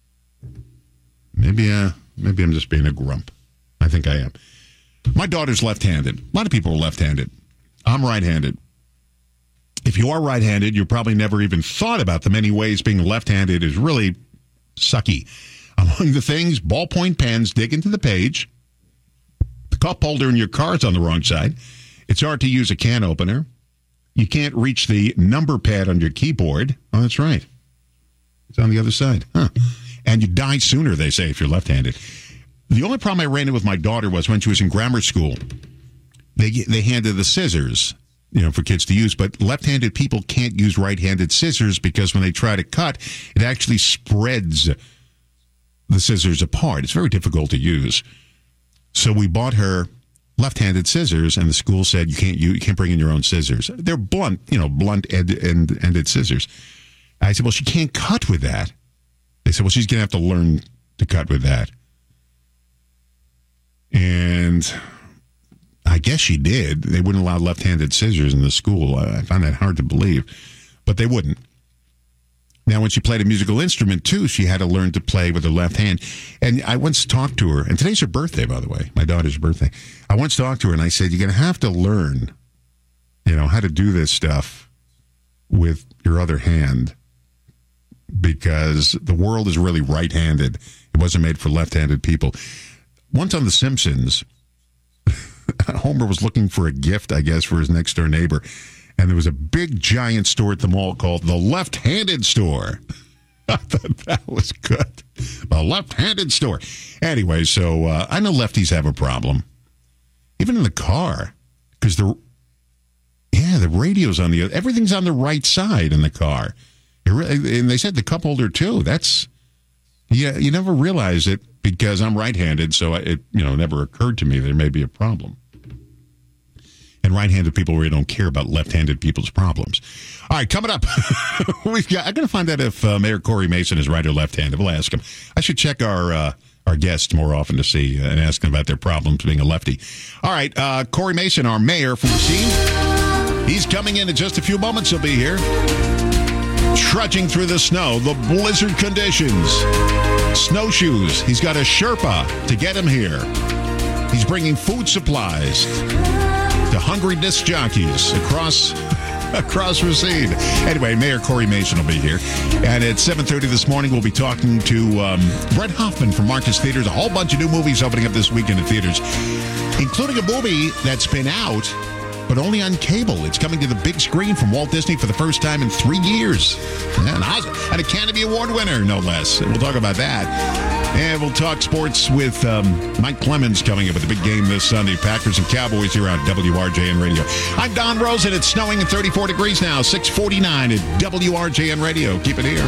Maybe uh, maybe I'm just being a grump. I think I am. My daughter's left-handed. A lot of people are left-handed. I'm right-handed. If you are right-handed, you probably never even thought about the many ways being left-handed is really sucky. Among the things, ballpoint pens dig into the page. The cup holder in your car is on the wrong side. It's hard to use a can opener. You can't reach the number pad on your keyboard. Oh, that's right. It's on the other side. Huh. And you die sooner, they say, if you're left-handed. The only problem I ran into with my daughter was when she was in grammar school. They they handed the scissors, you know, for kids to use, but left-handed people can't use right-handed scissors because when they try to cut, it actually spreads the scissors apart. It's very difficult to use. So we bought her left-handed scissors, and the school said you can't you, you can't bring in your own scissors. They're blunt, you know, blunt end, end, ended scissors. I said, well, she can't cut with that. They said, well, she's going to have to learn to cut with that. And I guess she did. They wouldn't allow left-handed scissors in the school. I found that hard to believe, but they wouldn't. Now, when she played a musical instrument, too, she had to learn to play with her left hand. And I once talked to her, and today's her birthday, by the way, my daughter's birthday. I once talked to her, and I said, you're going to have to learn, you know, how to do this stuff with your other hand because the world is really right-handed. It wasn't made for left-handed people. Once on The Simpsons, Homer was looking for a gift, I guess, for his next-door neighbor. And there was a big, giant store at the mall called the Left-Handed Store. I thought that was good. The Left-Handed Store. Anyway, so uh, I know lefties have a problem. Even in the car. Because the, yeah, the radio's on the other. Everything's on the right side in the car. Really, and they said the cup holder, too. That's, yeah, you never realize it because I'm right-handed, so it, you know, never occurred to me there may be a problem. And right-handed people really don't care about left-handed people's problems. All right, coming up, we've got. I'm going to find out if uh, Mayor Corey Mason is right or left-handed. We'll ask him. I should check our uh, our guests more often to see uh, and ask them about their problems being a lefty. All right, uh, Corey Mason, our mayor from Racine. He's coming in in just a few moments. He'll be here, trudging through the snow, the blizzard conditions, snowshoes. He's got a Sherpa to get him here. He's bringing food supplies to hungry disc jockeys across across Racine. Anyway, Mayor Corey Mason will be here. And at seven thirty this morning, we'll be talking to um, Brett Hoffman from Marcus Theaters. A whole bunch of new movies opening up this weekend in theaters, including a movie that's been out, but only on cable. It's coming to the big screen from Walt Disney for the first time in three years. And an Academy Award winner, no less. We'll talk about that. And we'll talk sports with um, Mike Clemens coming up at the big game this Sunday. Packers and Cowboys here on W R J N Radio. I'm Don Rosen. It's snowing at thirty-four degrees now, six forty-nine at W R J N Radio. Keep it here.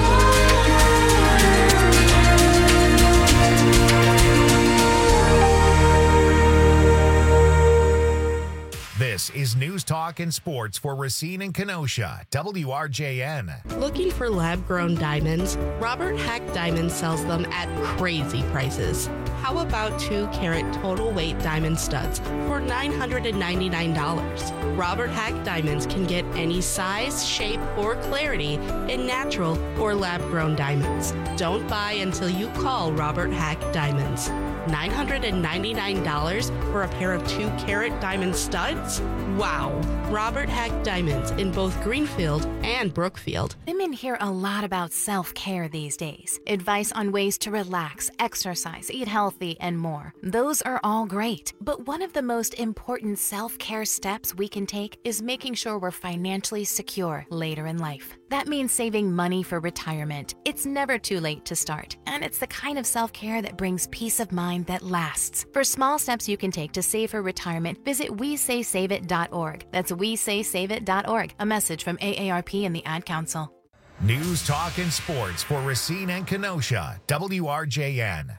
This is News Talk and Sports for Racine and Kenosha, W R J N. Looking for lab-grown diamonds? Robert Hack Diamonds sells them at crazy prices. How about two carat total weight diamond studs for nine hundred ninety-nine dollars? Robert Hack Diamonds can get any size, shape, or clarity in natural or lab-grown diamonds. Don't buy until you call Robert Hack Diamonds. nine hundred ninety-nine dollars for a pair of two carat diamond studs? Wow! Robert Hack Diamonds in both Greenfield and Brookfield. Women hear a lot about self-care these days. Advice on ways to relax, exercise, eat healthy, and more. Those are all great. But one of the most important self-care steps we can take is making sure we're financially secure later in life. That means saving money for retirement. It's never too late to start, and it's the kind of self-care that brings peace of mind that lasts. For small steps you can take to save for retirement, visit we say save it dot org. That's we say save it dot org. A message from A A R P and the Ad Council. News, talk, and sports for Racine and Kenosha, W R J N.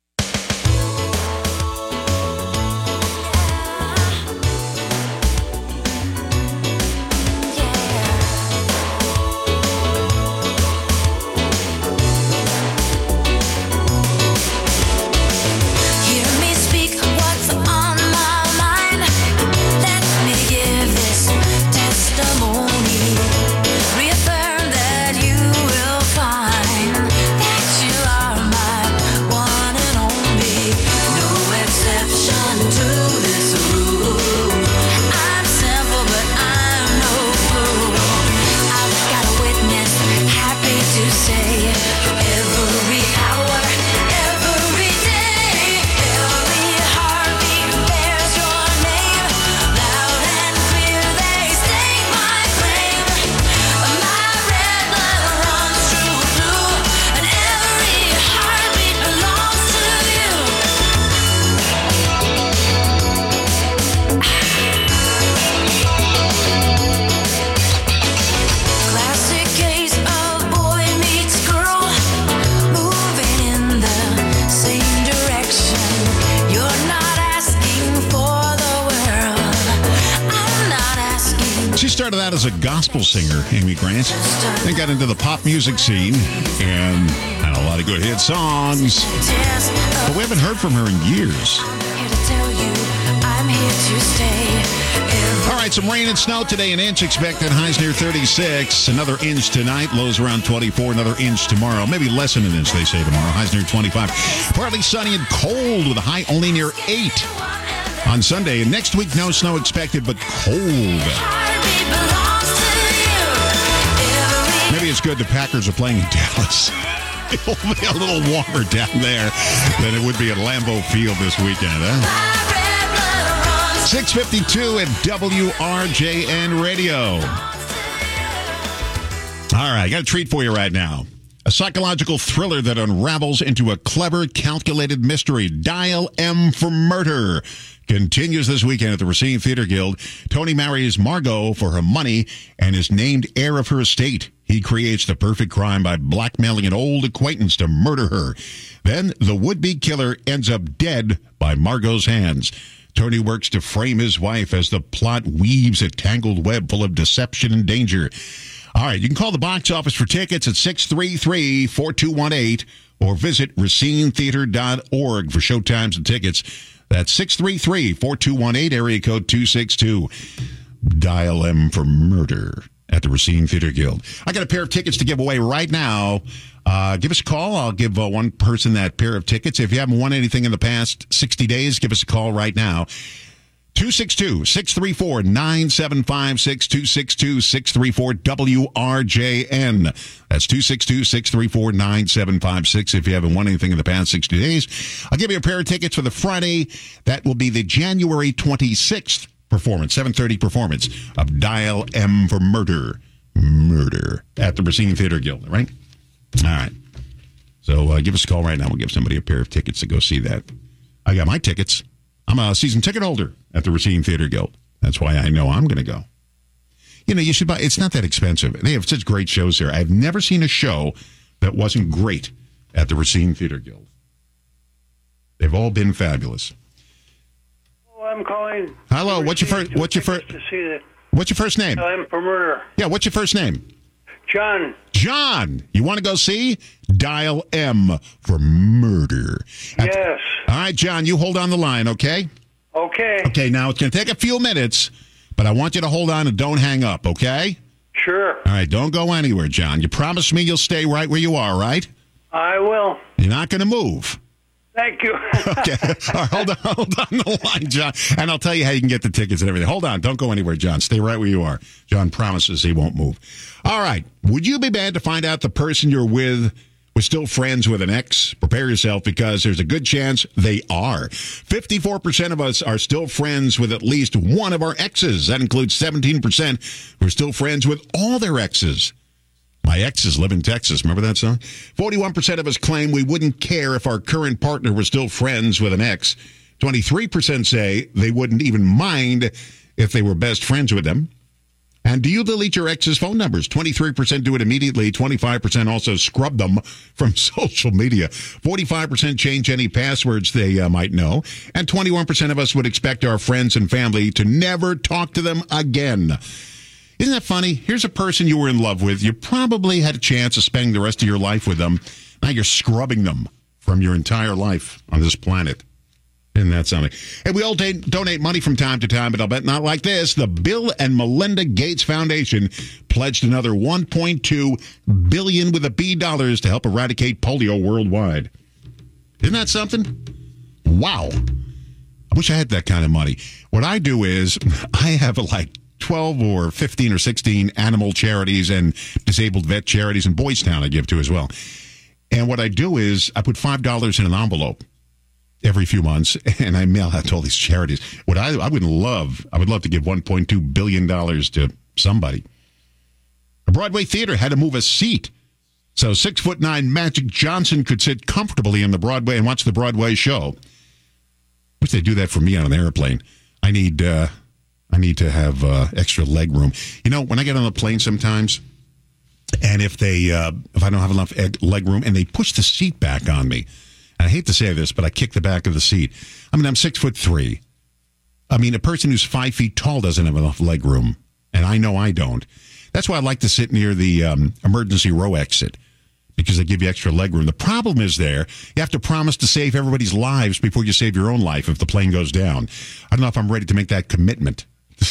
Started out as a gospel singer, Amy Grant, then got into the pop music scene and had a lot of good hit songs. But we haven't heard from her in years. All right, some rain and snow today. An inch expected. Highs near thirty-six. Another inch tonight. Lows around twenty-four. Another inch tomorrow. Maybe less than an inch, they say, tomorrow. Highs near twenty-five. Partly sunny and cold with a high only near eight on Sunday. And next week, no snow expected, but cold. Maybe it's good the Packers are playing in Dallas. It'll be a little warmer down there than it would be at Lambeau Field this weekend, huh? six fifty-two at W R J N Radio. All right, I got a treat for you right now. A psychological thriller that unravels into a clever, calculated mystery. Dial M for Murder continues this weekend at the Racine Theater Guild. Tony marries Margot for her money and is named heir of her estate. He creates the perfect crime by blackmailing an old acquaintance to murder her. Then the would-be killer ends up dead by Margot's hands. Tony works to frame his wife as the plot weaves a tangled web full of deception and danger. All right, you can call the box office for tickets at six three three, four two one eight or visit racine theater dot org for showtimes and tickets. That's six three three, four two one eight, area code two six two. Dial M for Murder at the Racine Theater Guild. I got a pair of tickets to give away right now. Uh, give us a call. I'll give uh, one person that pair of tickets. If you haven't won anything in the past sixty days, give us a call right now. two six two, six three four, nine seven five six, two six two, six three four, W R J N. That's two six two, six three four, nine seven five six. If you haven't won anything in the past sixty days, I'll give you a pair of tickets for the Friday. That will be the January twenty-sixth performance, seven thirty performance of Dial M for Murder. Murder at the Racine Theater Guild, right? All right. So uh, give us a call right now. We'll give somebody a pair of tickets to go see that. I got my tickets. I'm a season ticket holder at the Racine Theater Guild. That's why I know I'm going to go. You know, you should buy. It's not that expensive. They have such great shows there. I've never seen a show that wasn't great at the Racine Theater Guild. They've all been fabulous. Oh, I'm calling. Hello. What's your first? What's your first? To see the What's your first name? I'm for murder. Yeah. What's your first name? John. John. You want to go see Dial M for Murder? At yes. The, all right, John. You hold on the line, okay? Okay. Okay. Now it's going to take a few minutes, but I want you to hold on and don't hang up, okay? Sure. All right. Don't go anywhere, John. You promise me you'll stay right where you are, right? I will. You're not going to move. Thank you. Okay. All right, hold on, hold on the line, John. And I'll tell you how you can get the tickets and everything. Hold on. Don't go anywhere, John. Stay right where you are. John promises he won't move. All right. Would you be bad to find out the person you're with was still friends with an ex? Prepare yourself, because there's a good chance they are. fifty-four percent of us are still friends with at least one of our exes. That includes seventeen percent who are still friends with all their exes. My exes live in Texas. Remember that song? forty-one percent of us claim we wouldn't care if our current partner was still friends with an ex. twenty-three percent say they wouldn't even mind if they were best friends with them. And do you delete your ex's phone numbers? twenty-three percent do it immediately. twenty-five percent also scrub them from social media. forty-five percent change any passwords they uh, might know. And twenty-one percent of us would expect our friends and family to never talk to them again. Isn't that funny? Here's a person you were in love with. You probably had a chance of spending the rest of your life with them. Now you're scrubbing them from your entire life on this planet. Isn't that something? Hey, we all da- donate money from time to time, but I'll bet not like this. The Bill and Melinda Gates Foundation pledged another one point two billion dollars with a B dollars to help eradicate polio worldwide. Isn't that something? Wow. I wish I had that kind of money. What I do is I have like twelve or fifteen or sixteen animal charities and disabled vet charities in Boys Town I give to as well. And what I do is I put five dollars in an envelope every few months, and I mail out to all these charities. What I, I would love, I would love to give one point two billion dollars to somebody. A Broadway theater had to move a seat so six foot nine Magic Johnson could sit comfortably in the Broadway and watch the Broadway show. Wish they'd do that for me on an airplane. I need, uh, I need to have uh, extra leg room. You know, when I get on the plane sometimes, and if they, uh, if I don't have enough egg, leg room, and they push the seat back on me, and I hate to say this, but I kick the back of the seat. I mean, I'm six foot three. I mean, a person who's five feet tall doesn't have enough leg room, and I know I don't. That's why I like to sit near the um, emergency row exit, because they give you extra leg room. The problem is there, you have to promise to save everybody's lives before you save your own life if the plane goes down. I don't know if I'm ready to make that commitment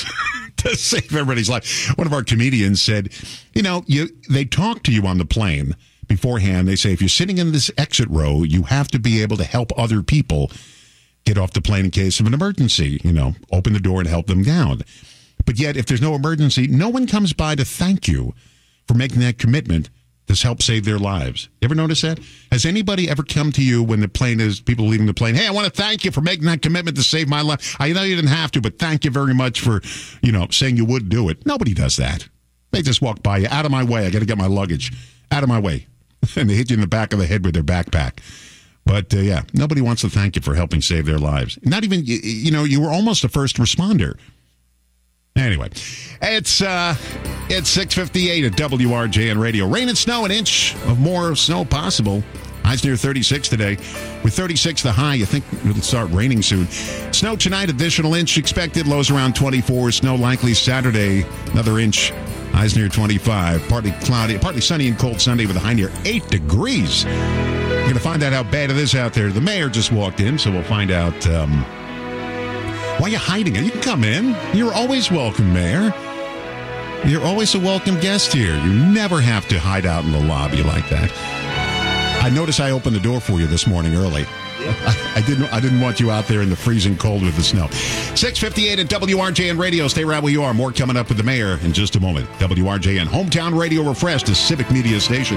to save everybody's life. One of our comedians said, you know, you they talk to you on the plane beforehand. They say, if you're sitting in this exit row, you have to be able to help other people get off the plane in case of an emergency. You know, open the door and help them down. But yet, if there's no emergency, no one comes by to thank you for making that commitment to help save their lives. You ever notice that? Has anybody ever come to you when the plane is, people leaving the plane, hey, I want to thank you for making that commitment to save my life. I know you didn't have to, but thank you very much for, you know, saying you would do it. Nobody does that. They just walk by you. Out of my way. I got to get my luggage. Out of my way. And they hit you in the back of the head with their backpack. But, uh, yeah, nobody wants to thank you for helping save their lives. Not even, you, you know, you were almost a first responder. Anyway, it's uh, it's six fifty-eight at W R J N Radio. Rain and snow, an inch of more snow possible. Highs near thirty-six today. With thirty-six the high, you think it'll start raining soon. Snow tonight, additional inch expected. Lows around twenty-four. Snow likely Saturday, another inch. Highs near twenty-five. Partly cloudy, partly sunny and cold Sunday with a high near eight degrees. We're going to find out how bad it is out there. The mayor just walked in, so we'll find out... Um, Why are you hiding it? You can come in. You're always welcome, Mayor. You're always a welcome guest here. You never have to hide out in the lobby like that. I noticed I opened the door for you this morning early. I, I didn't. I didn't want you out there in the freezing cold with the snow. six fifty-eight at W R J N Radio. Stay right where you are. More coming up with the mayor in just a moment. W R J N Hometown Radio refreshed, a civic media station.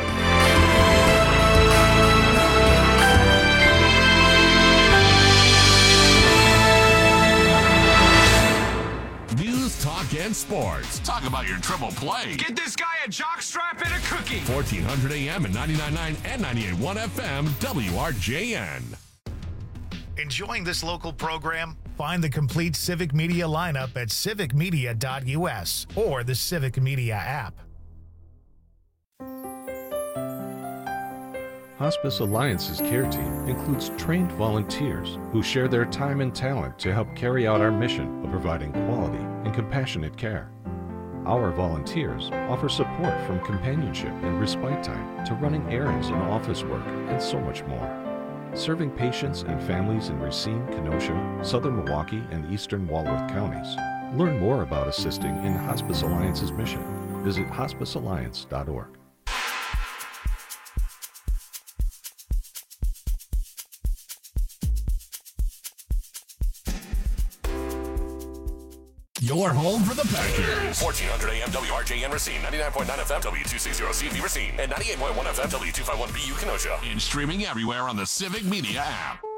News, talk, and sports. Talk about your triple play. Get this guy a jockstrap and a cookie. fourteen hundred A M and ninety-nine point nine and ninety-eight point one F M, W R J N. Enjoying this local program? Find the complete Civic Media lineup at civic media dot U S or the Civic Media app. Hospice Alliance's care team includes trained volunteers who share their time and talent to help carry out our mission of providing quality and compassionate care. Our volunteers offer support from companionship and respite time to running errands and office work and so much more. Serving patients and families in Racine, Kenosha, Southern Milwaukee, and Eastern Walworth counties. Learn more about assisting in Hospice Alliance's mission. Visit hospice alliance dot org. Your home for the Packers. fourteen hundred A M W R J N Racine, ninety-nine point nine F M W two sixty C V Racine, and ninety-eight point one F M W two fifty-one B U Kenosha. And streaming everywhere on the Civic Media app.